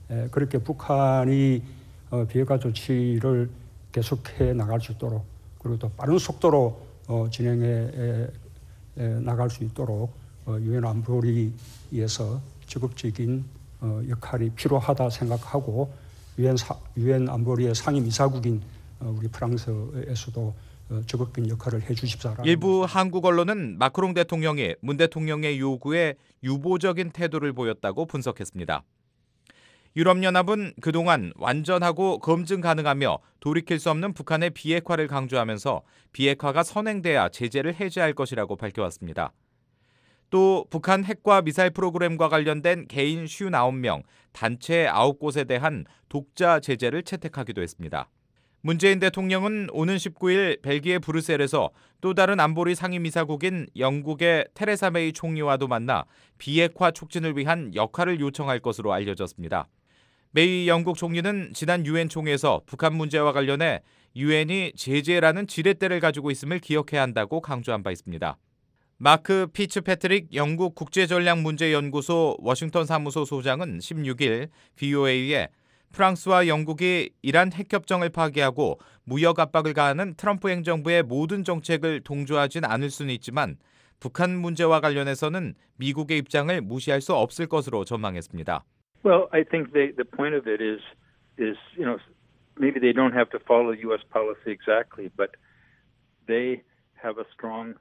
그렇게 북한이 비핵화 조치를 계속해 나갈 수 있도록 그리고 또 빠른 속도로 진행해 나갈 수 있도록 유엔 안보리에서 적극적인 역할이 필요하다 생각하고 유엔 안보리의 상임이사국인 우리 프랑스에서도 적극적인 역할을 해주십사라는 일부 한국 언론은 마크롱 대통령이 문 대통령의 요구에 유보적인 태도를 보였다고 분석했습니다. 유럽연합은 그동안 완전하고 검증 가능하며 돌이킬 수 없는 북한의 비핵화를 강조하면서 비핵화가 선행돼야 제재를 해제할 것이라고 밝혀왔습니다. 또 북한 핵과 미사일 프로그램과 관련된 개인 59명, 단체 9곳에 대한 독자 제재를 채택하기도 했습니다. 문재인 대통령은 오는 19일 벨기에 브뤼셀에서 또 다른 안보리 상임이사국인 영국의 테레사 메이 총리와도 만나 비핵화 촉진을 위한 역할을 요청할 것으로 알려졌습니다. 메이 영국 총리는 지난 유엔 총회에서 북한 문제와 관련해 유엔이 제재라는 지렛대를 가지고 있음을 기억해야 한다고 강조한 바 있습니다. 마크 피츠패트릭 영국 국제전략문제연구소 워싱턴 사무소 소장은 16일 VOA에 프랑스와 영국이 이란 핵협정을 파기하고 무역 압박을 가하는 트럼프 행정부의 모든 정책을 동조하진 않을 수는 있지만 북한 문제와 관련해서는 미국의 입장을 무시할 수 없을 것으로 전망했습니다. Well, I think the point of it is maybe they don't have to follow U.S. policy exactly, but they have a strong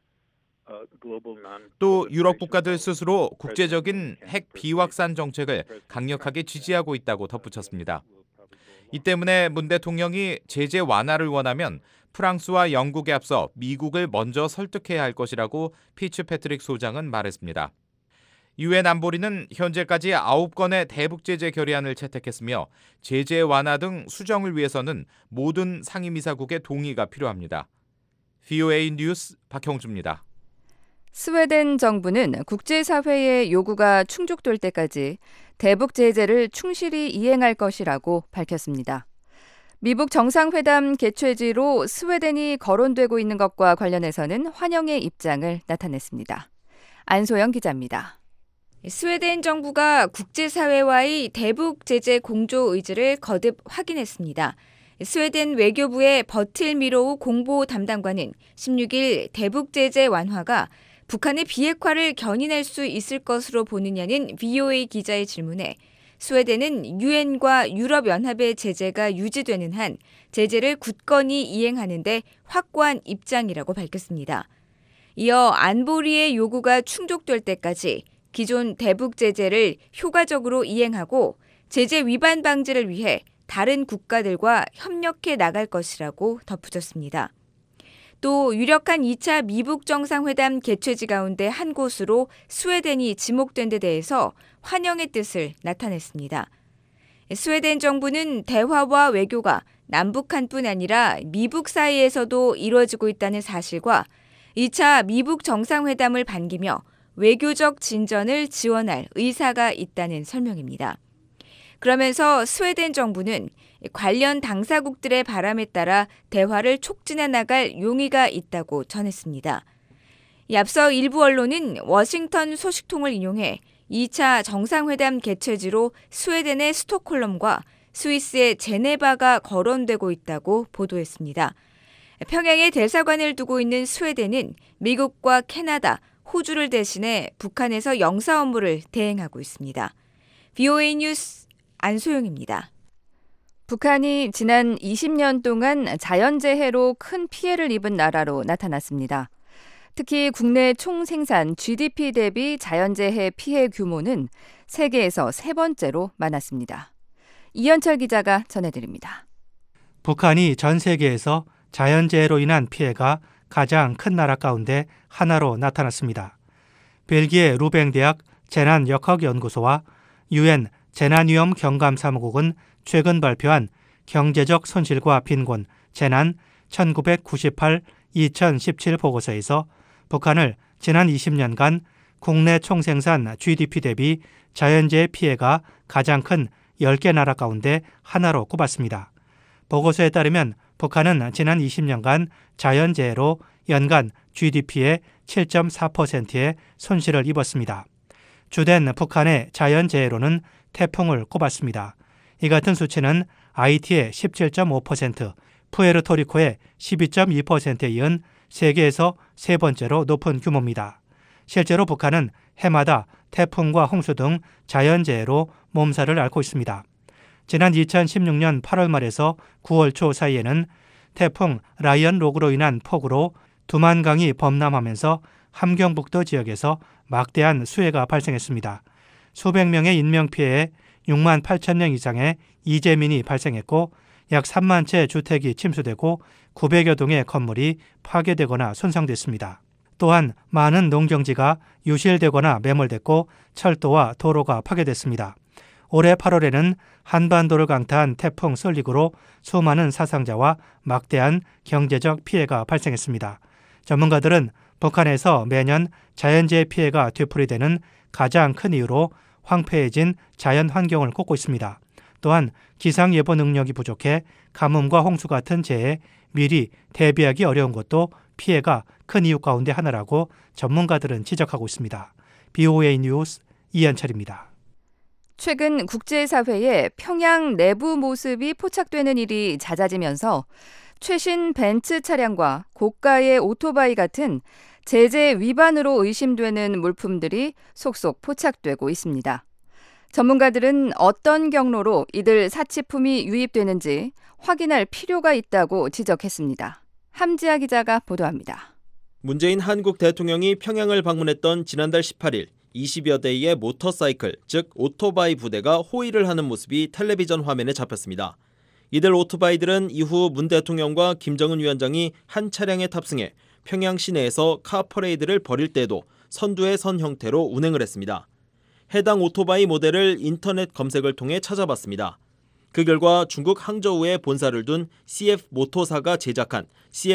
또 유럽 국가들 스스로 국제적인 핵 비확산 정책을 강력하게 지지하고 있다고 덧붙였습니다. 이 때문에 문 대통령이 제재 완화를 원하면 프랑스와 영국에 앞서 미국을 먼저 설득해야 할 것이라고 피츠패트릭 소장은 말했습니다. 유엔 안보리는 현재까지 9건의 대북 제재 결의안을 채택했으며 제재 완화 등 수정을 위해서는 모든 상임이사국의 동의가 필요합니다. VOA 뉴스 박형주입니다. 스웨덴 정부는 국제사회의 요구가 충족될 때까지 대북 제재를 충실히 이행할 것이라고 밝혔습니다. 미북 정상회담 개최지로 스웨덴이 거론되고 있는 것과 관련해서는 환영의 입장을 나타냈습니다. 안소영 기자입니다. 스웨덴 정부가 국제사회와의 대북 제재 공조 의지를 거듭 확인했습니다. 스웨덴 외교부의 버틸 미로우 공보 담당관은 16일 대북 제재 완화가 북한의 비핵화를 견인할 수 있을 것으로 보느냐는 VOA 기자의 질문에 스웨덴은 유엔과 유럽연합의 제재가 유지되는 한 제재를 굳건히 이행하는 데 확고한 입장이라고 밝혔습니다. 이어 안보리의 요구가 충족될 때까지 기존 대북 제재를 효과적으로 이행하고 제재 위반 방지를 위해 다른 국가들과 협력해 나갈 것이라고 덧붙였습니다. 또 유력한 2차 미북 정상회담 개최지 가운데 한 곳으로 스웨덴이 지목된 데 대해서 환영의 뜻을 나타냈습니다. 스웨덴 정부는 대화와 외교가 남북한뿐 아니라 미북 사이에서도 이루어지고 있다는 사실과 2차 미북 정상회담을 반기며 외교적 진전을 지원할 의사가 있다는 설명입니다. 그러면서 스웨덴 정부는 관련 당사국들의 바람에 따라 대화를 촉진해 나갈 용의가 있다고 전했습니다. 앞서 일부 언론은 워싱턴 소식통을 인용해 2차 정상회담 개최지로 스웨덴의 스톡홀름과 스위스의 제네바가 거론되고 있다고 보도했습니다. 평양에 대사관을 두고 있는 스웨덴은 미국과 캐나다, 호주를 대신해 북한에서 영사 업무를 대행하고 있습니다. VOA 뉴스 안소영입니다. 북한이 지난 20년 동안 자연재해로 큰 피해를 입은 나라로 나타났습니다. 특히 국내 총생산 GDP 대비 자연재해 피해 규모는 세계에서 세 번째로 많았습니다. 이현철 기자가 전해드립니다. 북한이 전 세계에서 자연재해로 인한 피해가 가장 큰 나라 가운데 하나로 나타났습니다. 벨기에 루뱅 대학 재난역학연구소와 유엔 재난위험 경감사무국은 최근 발표한 경제적 손실과 빈곤, 재난 1998-2017 보고서에서 북한을 지난 20년간 국내 총생산 GDP 대비 자연재해 피해가 가장 큰 10개 나라 가운데 하나로 꼽았습니다. 보고서에 따르면 북한은 지난 20년간 자연재해로 연간 GDP의 7.4%의 손실을 입었습니다. 주된 북한의 자연재해로는 태풍을 꼽았습니다. 이 같은 수치는 아이티의 17.5%, 푸에르토리코의 12.2%에 이은 세계에서 세 번째로 높은 규모입니다. 실제로 북한은 해마다 태풍과 홍수 등 자연재해로 몸살을 앓고 있습니다. 지난 2016년 8월 말에서 9월 초 사이에는 태풍 라이언 로그로 인한 폭우로 두만강이 범람하면서 함경북도 지역에서 막대한 수해가 발생했습니다. 수백 명의 인명피해에 6만 8천 명 이상의 이재민이 발생했고 약 3만 채 주택이 침수되고 900여 동의 건물이 파괴되거나 손상됐습니다. 또한 많은 농경지가 유실되거나 매몰됐고 철도와 도로가 파괴됐습니다. 올해 8월에는 한반도를 강타한 태풍 설릭으로 수많은 사상자와 막대한 경제적 피해가 발생했습니다. 전문가들은 북한에서 매년 자연재해 피해가 되풀이되는 가장 큰 이유로 황폐해진 자연 환경을 꼽고 있습니다. 또한 기상예보 능력이 부족해 가뭄과 홍수 같은 재해에 미리 대비하기 어려운 것도 피해가 큰 이유 가운데 하나라고 전문가들은 지적하고 있습니다. BOA 뉴스 이한철입니다. 최근 국제사회에 평양 내부 모습이 포착되는 일이 잦아지면서 최신 벤츠 차량과 고가의 오토바이 같은 제재 위반으로 의심되는 물품들이 속속 포착되고 있습니다. 전문가들은 어떤 경로로 이들 사치품이 유입되는지 확인할 필요가 있다고 지적했습니다. 함지아 기자가 보도합니다. 문재인 한국 대통령이 평양을 방문했던 지난달 18일 20여 대의 모터사이클, 즉 오토바이 부대가 호위를 하는 모습이 텔레비전 화면에 잡혔습니다. 이들 오토바이들은 이후 문 대통령과 김정은 위원장이 한 차량에 탑승해 평양 시내에서 카퍼레이드를 벌일 때에도 선두에 선 형태로 운행을 했습니다. 해당 오토바이 모델을 인터넷 검색을 통해 찾아봤습니다. 그 결과 중국 항저우에 본사를 둔 CF 모토사가 제작한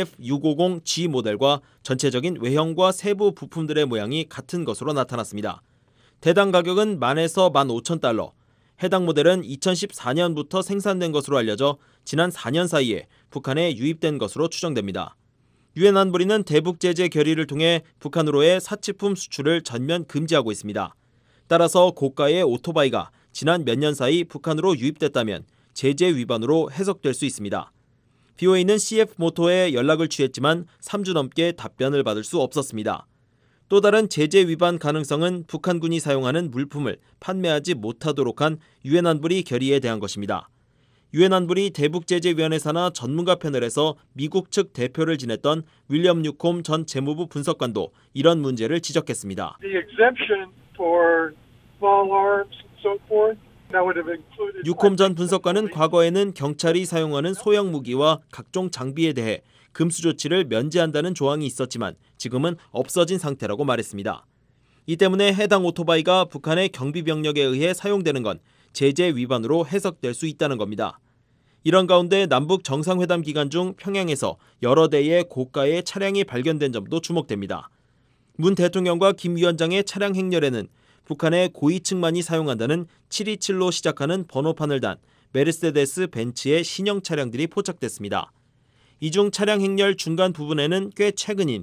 CF650G 모델과 전체적인 외형과 세부 부품들의 모양이 같은 것으로 나타났습니다. 대당 가격은 10,000에서 15,000달러. 해당 모델은 2014년부터 생산된 것으로 알려져 지난 4년 사이에 북한에 유입된 것으로 추정됩니다. 유엔 안보리는 대북 제재 결의를 통해 북한으로의 사치품 수출을 전면 금지하고 있습니다. 따라서 고가의 오토바이가 지난 몇 년 사이 북한으로 유입됐다면 제재 위반으로 해석될 수 있습니다. BOA는 CF 모토에 연락을 취했지만 3주 넘게 답변을 받을 수 없었습니다. 또 다른 제재 위반 가능성은 북한군이 사용하는 물품을 판매하지 못하도록 한 유엔 안보리 결의에 대한 것입니다. 유엔 안보리 대북제재위원회 산하 전문가 패널에서 미국 측 대표를 지냈던 윌리엄 뉴콤 전 재무부 분석관도 이런 문제를 지적했습니다. 뉴콤 전 분석관은 과거에는 경찰이 사용하는 소형 무기와 각종 장비에 대해 금수 조치를 면제한다는 조항이 있었지만 지금은 없어진 상태라고 말했습니다. 이 때문에 해당 오토바이가 북한의 경비병력에 의해 사용되는 건 제재 위반으로 해석될 수 있다는 겁니다. 이런 가운데 남북 정상회담 기간 중 평양에서 여러 대의 고가의 차량이 발견된 점도 주목됩니다. 문 대통령과 김 위원장의 차량 행렬에는 북한의 고위층만이 사용한다는 727로 시작하는 번호판을 단 메르세데스 벤츠의 신형 차량들이 포착됐습니다. 이 중 차량 행렬 중간 부분에는 꽤 최근인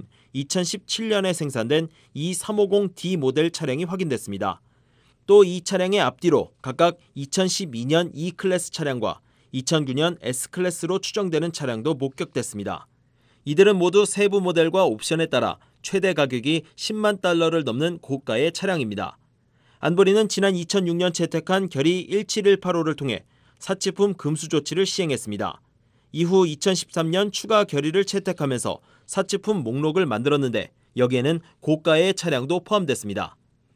2017년에 생산된 E350D 모델 차량이 확인됐습니다. 또 이 차량의 앞뒤로 각각 2012년 E클래스 차량과 2009년 S클래스로 추정되는 차량도 목격됐습니다. 이들은 모두 세부 모델과 옵션에 따라 최대 가격이 10만 달러를 넘는 고가의 차량입니다. 안보리는 지난 2006년 채택한 결의 17185를 통해 사치품 금수 조치를 시행했습니다. 이후 2013년 추가 결의를 채택하면서 사치품 목록을 만들었는데 여기에는 고가의 차량도 포함됐습니다.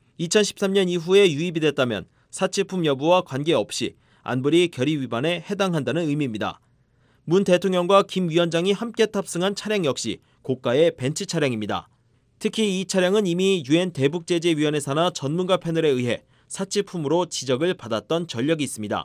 2013년 이후에 유입이 됐다면 사치품 여부와 관계없이 안보리 결의 위반에 해당한다는 의미입니다. 문 대통령과 김 위원장이 함께 탑승한 차량 역시 고가의 벤츠 차량입니다. 특히 이 차량은 이미 유엔 대북제재위원회 산하 전문가 패널에 의해 사치품으로 지적을 받았던 전력이 있습니다.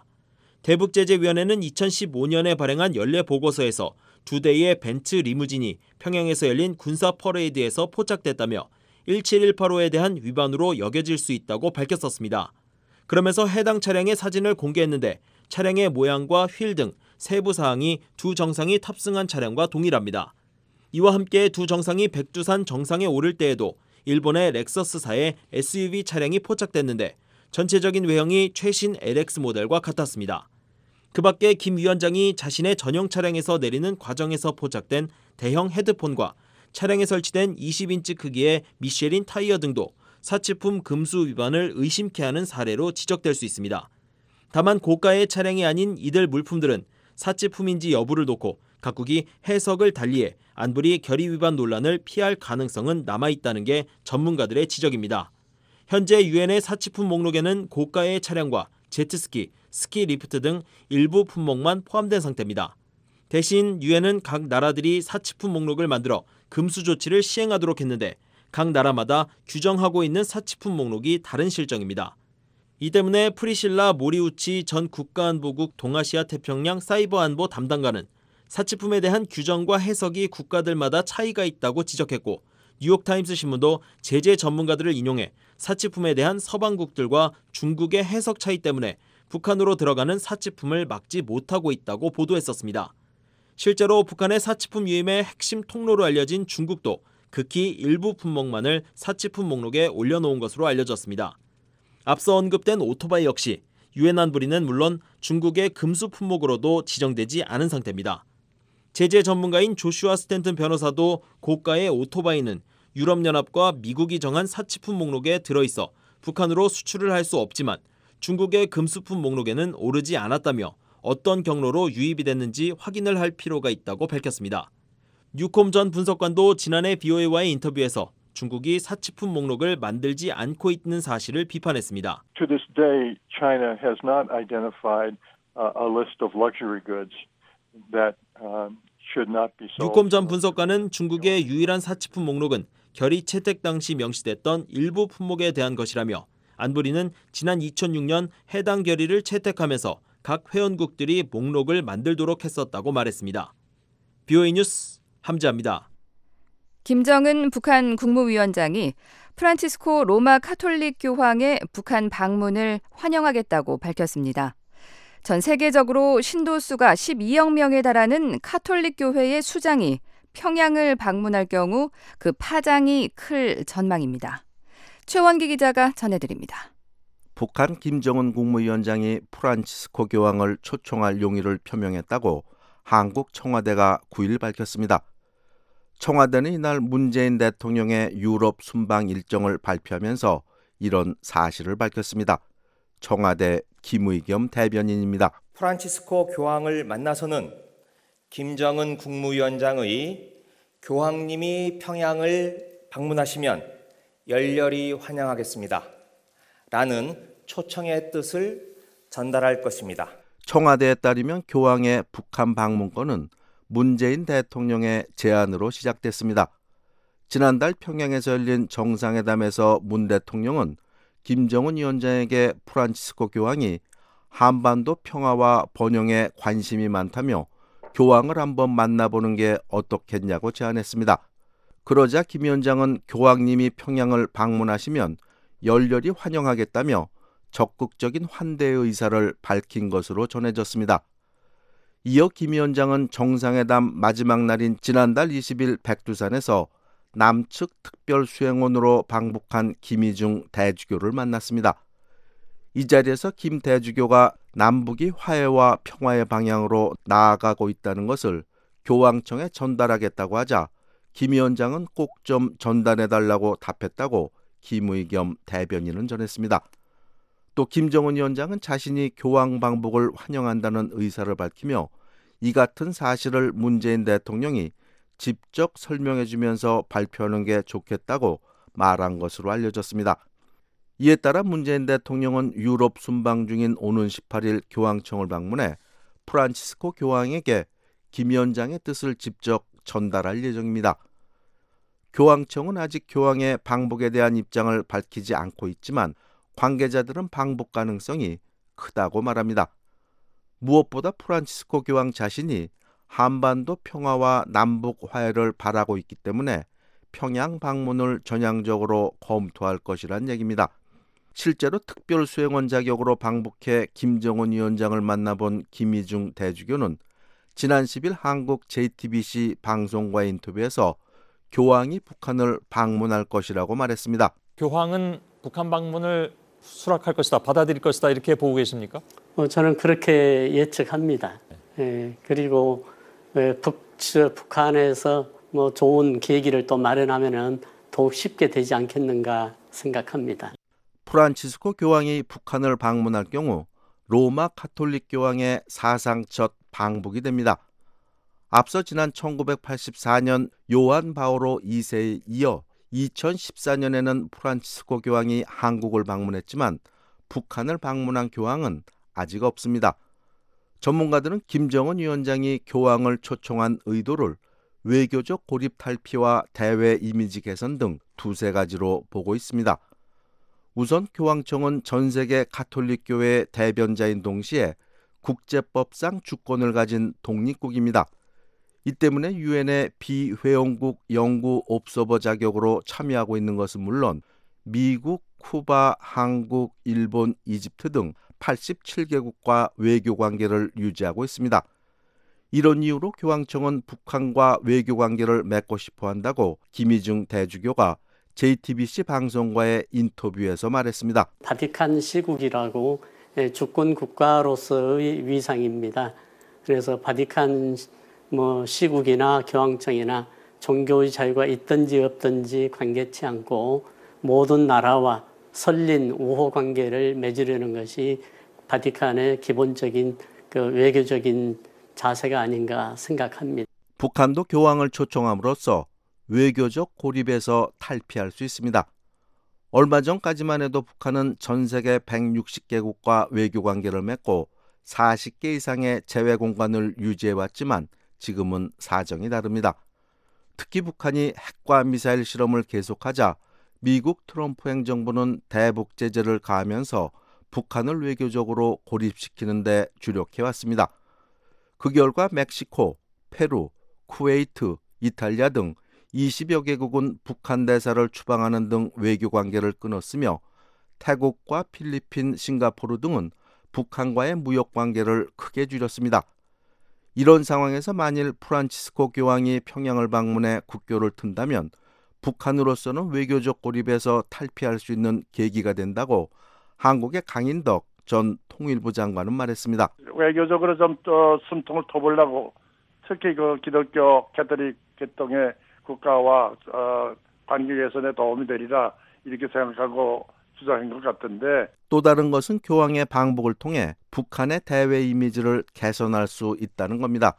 대북제재위원회는 2015년에 발행한 연례 보고서에서 2대의 벤츠 리무진이 평양에서 열린 군사 퍼레이드에서 포착됐다며 17185에 대한 위반으로 여겨질 수 있다고 밝혔었습니다. 그러면서 해당 차량의 사진을 공개했는데 차량의 모양과 휠 등 세부 사항이 두 정상이 탑승한 차량과 동일합니다. 이와 함께 두 정상이 백두산 정상에 오를 때에도 일본의 렉서스사의 SUV 차량이 포착됐는데 전체적인 외형이 최신 LX 모델과 같았습니다. 그 밖에 김 위원장이 자신의 전용 차량에서 내리는 과정에서 포착된 대형 헤드폰과 차량에 설치된 20인치 크기의 미쉐린 타이어 등도 사치품 금수 위반을 의심케 하는 사례로 지적될 수 있습니다. 다만 고가의 차량이 아닌 이들 물품들은 사치품인지 여부를 놓고 각국이 해석을 달리해 안보리 결의 위반 논란을 피할 가능성은 남아있다는 게 전문가들의 지적입니다. 현재 유엔의 사치품 목록에는 고가의 차량과 제트스키, 스키 리프트 등 일부 품목만 포함된 상태입니다. 대신 유엔은 각 나라들이 사치품 목록을 만들어 금수 조치를 시행하도록 했는데 각 나라마다 규정하고 있는 사치품 목록이 다른 실정입니다. 이 때문에 프리실라 모리우치 전 국가안보국 동아시아 태평양 사이버안보 담당관은 사치품에 대한 규정과 해석이 국가들마다 차이가 있다고 지적했고 뉴욕타임스 신문도 제재 전문가들을 인용해 사치품에 대한 서방국들과 중국의 해석 차이 때문에 북한으로 들어가는 사치품을 막지 못하고 있다고 보도했었습니다. 실제로 북한의 사치품 유입의 핵심 통로로 알려진 중국도 극히 일부 품목만을 사치품 목록에 올려놓은 것으로 알려졌습니다. 앞서 언급된 오토바이 역시 유엔 안보리는 물론 중국의 금수 품목으로도 지정되지 않은 상태입니다. 제재 전문가인 조슈아 스탠튼 변호사도 고가의 오토바이는 유럽연합과 미국이 정한 사치품 목록에 들어있어 북한으로 수출을 할 수 없지만 중국의 금수품 목록에는 오르지 않았다며 어떤 경로로 유입이 됐는지 확인을 할 필요가 있다고 밝혔습니다. 뉴콤 전 분석관도 지난해 BOA와의 인터뷰에서 중국이 사치품 목록을 만들지 않고 있는 사실을 비판했습니다. To this day, China has not identified a list of luxury goods that should not be sold. 뉴콤 전 분석관은 중국의 유일한 사치품 목록은 결의 채택 당시 명시됐던 일부 품목에 대한 것이라며 안보리는 지난 2006년 해당 결의를 채택하면서 각 회원국들이 목록을 만들도록 했었다고 말했습니다. BOA 뉴스 함지아입니다. 김정은 북한 국무위원장이 프란치스코 로마 카톨릭 교황의 북한 방문을 환영하겠다고 밝혔습니다. 전 세계적으로 신도수가 12억 명에 달하는 카톨릭 교회의 수장이 평양을 방문할 경우 그 파장이 클 전망입니다. 최원기 기자가 전해드립니다. 북한 김정은 국무위원장이 프란치스코 교황을 초청할 용의를 표명했다고 한국 청와대가 9일 밝혔습니다. 청와대는 이날 문재인 대통령의 유럽 순방 일정을 발표하면서 이런 사실을 밝혔습니다. 청와대 김의겸 대변인입니다. 프란치스코 교황을 만나서는 김정은 국무위원장의 교황님이 평양을 방문하시면 열렬히 환영하겠습니다. 라는 초청의 뜻을 전달할 것입니다. 청와대에 따르면 교황의 북한 방문권은 문재인 대통령의 제안으로 시작됐습니다. 지난달 평양에서 열린 정상회담에서 문 대통령은 김정은 위원장에게 프란치스코 교황이 한반도 평화와 번영에 관심이 많다며 교황을 한번 만나보는 게 어떻겠냐고 제안했습니다. 그러자 김 위원장은 교황님이 평양을 방문하시면 열렬히 환영하겠다며 적극적인 환대의 의사를 밝힌 것으로 전해졌습니다. 이어 김 위원장은 정상회담 마지막 날인 지난달 20일 백두산에서 남측 특별수행원으로 방북한 김희중 대주교를 만났습니다. 이 자리에서 김 대주교가 남북이 화해와 평화의 방향으로 나아가고 있다는 것을 교황청에 전달하겠다고 하자 김 위원장은 꼭 좀 전달해달라고 답했다고 김의겸 대변인은 전했습니다. 또 김정은 위원장은 자신이 교황 방북을 환영한다는 의사를 밝히며 이 같은 사실을 문재인 대통령이 직접 설명해주면서 발표하는 게 좋겠다고 말한 것으로 알려졌습니다. 이에 따라 문재인 대통령은 유럽 순방 중인 오는 18일 교황청을 방문해 프란치스코 교황에게 김 위원장의 뜻을 직접 전달할 예정입니다. 교황청은 아직 교황의 방북에 대한 입장을 밝히지 않고 있지만 관계자들은 방북 가능성이 크다고 말합니다. 무엇보다 프란치스코 교황 자신이 한반도 평화와 남북 화해를 바라고 있기 때문에 평양 방문을 전향적으로 검토할 것이란 얘기입니다. 실제로 특별수행원 자격으로 방북해 김정은 위원장을 만나본 김희중 대주교는 지난 10일 한국 JTBC 방송과의 인터뷰에서 교황이 북한을 방문할 것이라고 말했습니다. 교황은 북한 방문을 수락할 것이다, 받아들일 것이다 이렇게 보고 계십니까? 저는 그렇게 예측합니다. 그리고 북한에서 뭐 좋은 계기를 또 마련하면은 더욱 쉽게 되지 않겠는가 생각합니다. 프란치스코 교황이 북한을 방문할 경우 로마 가톨릭 교황의 사상 첫 방북이 됩니다. 앞서 지난 1984년 요한 바오로 2세에 이어 2014년에는 프란치스코 교황이 한국을 방문했지만 북한을 방문한 교황은 아직 없습니다. 전문가들은 김정은 위원장이 교황을 초청한 의도를 외교적 고립 탈피와 대외 이미지 개선 등 두세 가지로 보고 있습니다. 우선 교황청은 전 세계 가톨릭 교회의 대변자인 동시에 국제법상 주권을 가진 독립국입니다. 이 때문에 유엔의 비회원국 영구 옵서버 자격으로 참여하고 있는 것은 물론 미국, 쿠바, 한국, 일본, 이집트 등 87개국과 외교관계를 유지하고 있습니다. 이런 이유로 교황청은 북한과 외교관계를 맺고 싶어 한다고 김희중 대주교가 JTBC 방송과의 인터뷰에서 말했습니다. 바티칸 시국이라고 주권 국가로서의 위상입니다. 그래서 바티칸 시국이나 교황청이나 종교의 자유가 있든지 없든지 관계치 않고 모든 나라와 설린 우호 관계를 맺으려는 것이 바티칸의 기본적인 외교적인 자세가 아닌가 생각합니다. 북한도 교황을 초청함으로써 외교적 고립에서 탈피할 수 있습니다. 얼마 전까지만 해도 북한은 전 세계 160개국과 외교관계를 맺고 40개 이상의 제외 공간을 유지해왔지만 지금은 사정이 다릅니다. 특히 북한이 핵과 미사일 실험을 계속하자 미국 트럼프 행정부는 대북 제재를 가하면서 북한을 외교적으로 고립시키는 데 주력해왔습니다. 그 결과 멕시코, 페루, 쿠웨이트, 이탈리아 등 20여 개국은 북한 대사를 추방하는 등 외교관계를 끊었으며 태국과 필리핀, 싱가포르 등은 북한과의 무역관계를 크게 줄였습니다. 이런 상황에서 만일 프란치스코 교황이 평양을 방문해 국교를 튼다면 북한으로서는 외교적 고립에서 탈피할 수 있는 계기가 된다고 한국의 강인덕 전 통일부 장관은 말했습니다. 외교적으로 좀 숨통을 터보려고 특히 기독교 가톨릭 계통의 국가와 관계 개선에 도움이 되리라 이렇게 생각하고 주장한 것 같은데 또 다른 것은 교황의 방북을 통해 북한의 대외 이미지를 개선할 수 있다는 겁니다.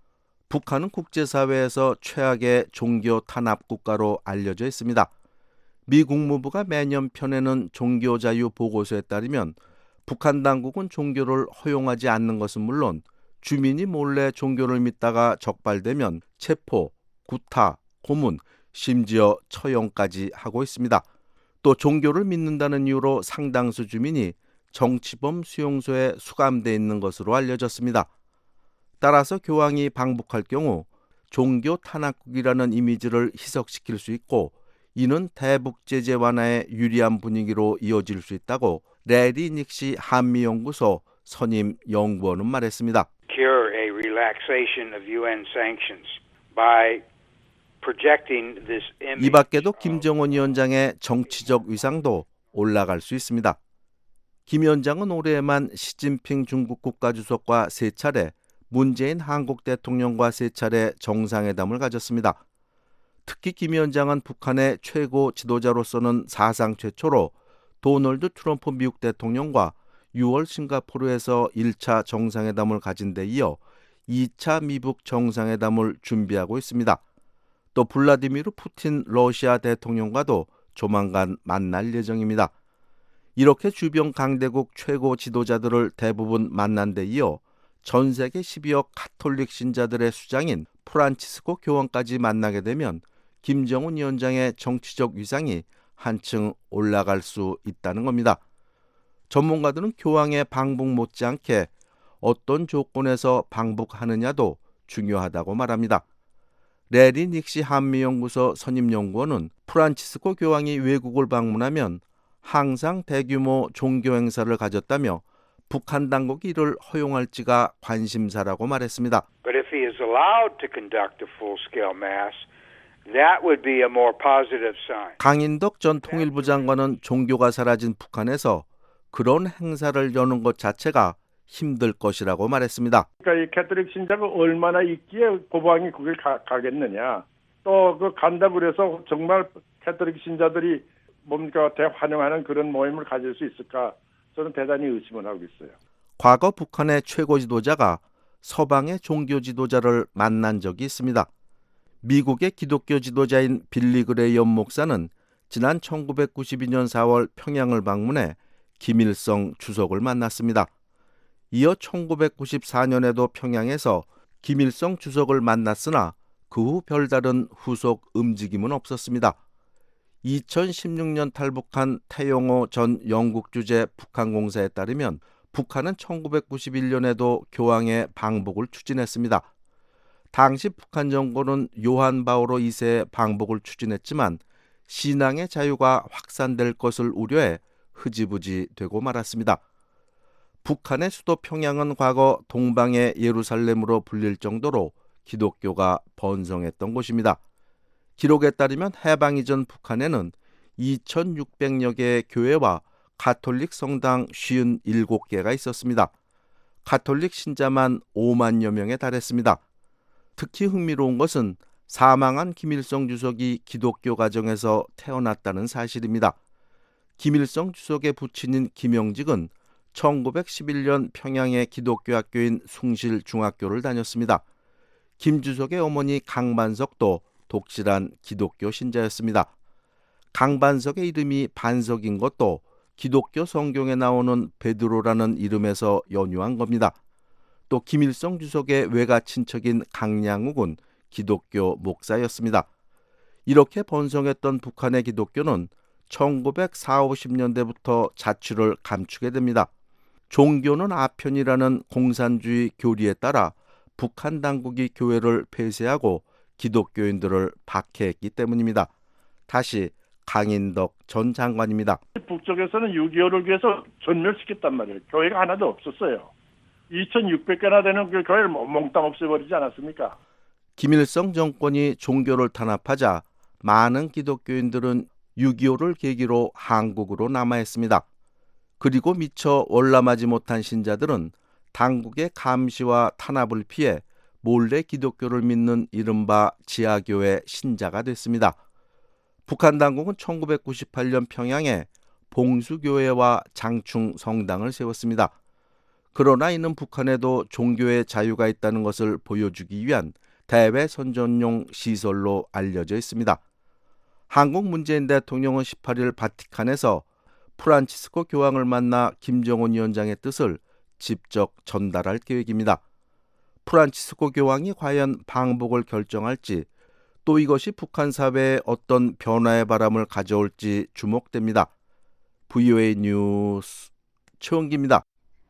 북한은 국제사회에서 최악의 종교 탄압 국가로 알려져 있습니다. 미 국무부가 매년 펴내는 종교자유 보고서에 따르면 북한 당국은 종교를 허용하지 않는 것은 물론 주민이 몰래 종교를 믿다가 적발되면 체포, 구타, 고문, 심지어 처형까지 하고 있습니다. 또 종교를 믿는다는 이유로 상당수 주민이 정치범 수용소에 수감돼 있는 것으로 알려졌습니다. 따라서 교황이 방북할 경우 종교 탄압국이라는 이미지를 희석시킬 수 있고 이는 대북 제재 완화에 유리한 분위기로 이어질 수 있다고 레리 닉시 한미연구소 선임 연구원은 말했습니다. Cure a relaxation of UN sanctions by projecting this image. 이 밖에도 김정은 위원장의 정치적 위상도 올라갈 수 있습니다. 김 위원장은 올해에만 시진핑 중국 국가주석과 3차례, 문재인 한국 대통령과 3차례 정상회담을 가졌습니다. 특히 김 위원장은 북한의 최고 지도자로서는 사상 최초로 도널드 트럼프 미국 대통령과 6월 싱가포르에서 1차 정상회담을 가진 데 이어 2차 미북 정상회담을 준비하고 있습니다. 또 블라디미르 푸틴 러시아 대통령과도 조만간 만날 예정입니다. 이렇게 주변 강대국 최고 지도자들을 대부분 만난 데 이어 전 세계 12억 가톨릭 신자들의 수장인 프란치스코 교황까지 만나게 되면 김정은 위원장의 정치적 위상이 한층 올라갈 수 있다는 겁니다. 전문가들은 교황의 방북 못지않게 어떤 조건에서 방북하느냐도 중요하다고 말합니다. 레리 닉시 한미연구소 선임연구원은 프란치스코 교황이 외국을 방문하면 항상 대규모 종교 행사를 가졌다며 북한 당국이 이를 허용할지가 관심사라고 말했습니다. But if he is allowed to conduct a full-scale mass, that would be a more positive sign. 강인덕 전 통일부 장관은 종교가 사라진 북한에서 그런 행사를 여는 것 자체가 힘들 것이라고 말했습니다. 그러니까 이 캐톨릭 신자가 얼마나 있기에 고방이 거길 가겠느냐. 또 그 간다고 그래서 정말 캐톨릭 신자들이 뭡니까 대환영하는 그런 모임을 가질 수 있을까? 저는 대단히 의심을 하고 있어요. 과거 북한의 최고 지도자가 서방의 종교 지도자를 만난 적이 있습니다. 미국의 기독교 지도자인 빌리 그레이엄 목사는 지난 1992년 4월 평양을 방문해 김일성 주석을 만났습니다. 이어 1994년에도 평양에서 김일성 주석을 만났으나 그 후 별다른 후속 움직임은 없었습니다. 2016년 탈북한 태영호 전 영국 주재 북한 공사에 따르면 북한은 1991년에도 교황의 방북을 추진했습니다. 당시 북한 정권은 요한 바오로 2세의 방북을 추진했지만 신앙의 자유가 확산될 것을 우려해 흐지부지 되고 말았습니다. 북한의 수도 평양은 과거 동방의 예루살렘으로 불릴 정도로 기독교가 번성했던 곳입니다. 기록에 따르면 해방 이전 북한에는 2,600여 개의 교회와 가톨릭 성당 57개가 있었습니다. 가톨릭 신자만 5만여 명에 달했습니다. 특히 흥미로운 것은 사망한 김일성 주석이 기독교 가정에서 태어났다는 사실입니다. 김일성 주석의 부친인 김영직은 1911년 평양의 기독교 학교인 숭실중학교를 다녔습니다. 김 주석의 어머니 강반석도 독실한 기독교 신자였습니다. 강반석의 이름이 반석인 것도 기독교 성경에 나오는 베드로라는 이름에서 연유한 겁니다. 또 김일성 주석의 외가 친척인 강량욱은 기독교 목사였습니다. 이렇게 번성했던 북한의 기독교는 1940, 50년대부터 자취를 감추게 됩니다. 종교는 아편이라는 공산주의 교리에 따라 북한 당국이 교회를 폐쇄하고 기독교인들을 박해했기 때문입니다. 다시 강인덕 전 장관입니다. 북쪽에서는 6.25를 위해서 전멸시켰단 말이에요. 교회가 하나도 없었어요. 2,600개나 되는 그 교회를 몽땅 없애버리지 않았습니까? 김일성 정권이 종교를 탄압하자 많은 기독교인들은 6.25를 계기로 한국으로 남하했습니다. 그리고 미처 월남하지 못한 신자들은 당국의 감시와 탄압을 피해 몰래 기독교를 믿는 이른바 지하교회 신자가 됐습니다. 북한 당국은 1998년 평양에 봉수교회와 장충 성당을 세웠습니다. 그러나 이는 북한에도 종교의 자유가 있다는 것을 보여주기 위한 대외 선전용 시설로 알려져 있습니다. 한국 문재인 대통령은 18일 바티칸에서 프란치스코 교황을 만나 김정은 위원장의 뜻을 직접 전달할 계획입니다. 프란치스코 교황이 과연 방북을 결정할지 또 이것이 북한 사회에 어떤 변화의 바람을 가져올지 주목됩니다. VOA 뉴스 최원기입니다.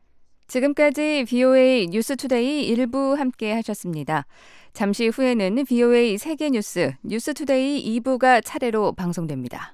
지금까지 VOA 뉴스투데이 일부 함께 하셨습니다. 잠시 후에는 VOA 세계뉴스 뉴스투데이 2부가 차례로 방송됩니다.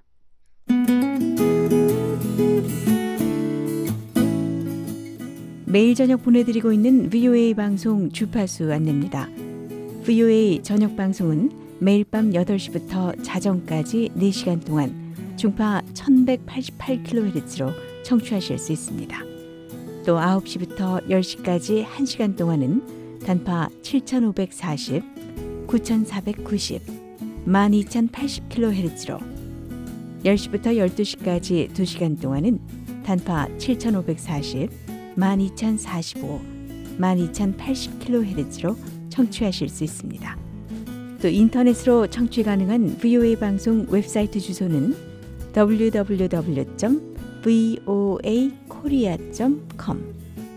매일 저녁 보내드리고 있는 VOA 방송 주파수 안내입니다. VOA 저녁 방송은 매일 밤 8시부터 자정까지 4시간 동안 중파 1188kHz로 청취하실 수 있습니다. 또 9시부터 10시까지 1시간 동안은 단파 7540, 9490, 12080kHz로 10시부터 12시까지 2시간 동안은 단파 7540, 12045, 12080kHz로 청취하실 수 있습니다. 또 인터넷으로 청취 가능한 VOA 방송 웹사이트 주소는 www.voakorea.com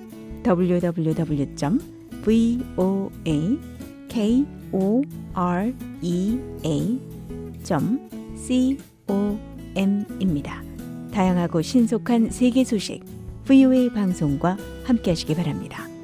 www.voakorea.com입니다. 다양하고 신속한 세계 소식 VOA 방송과 함께하시기 바랍니다.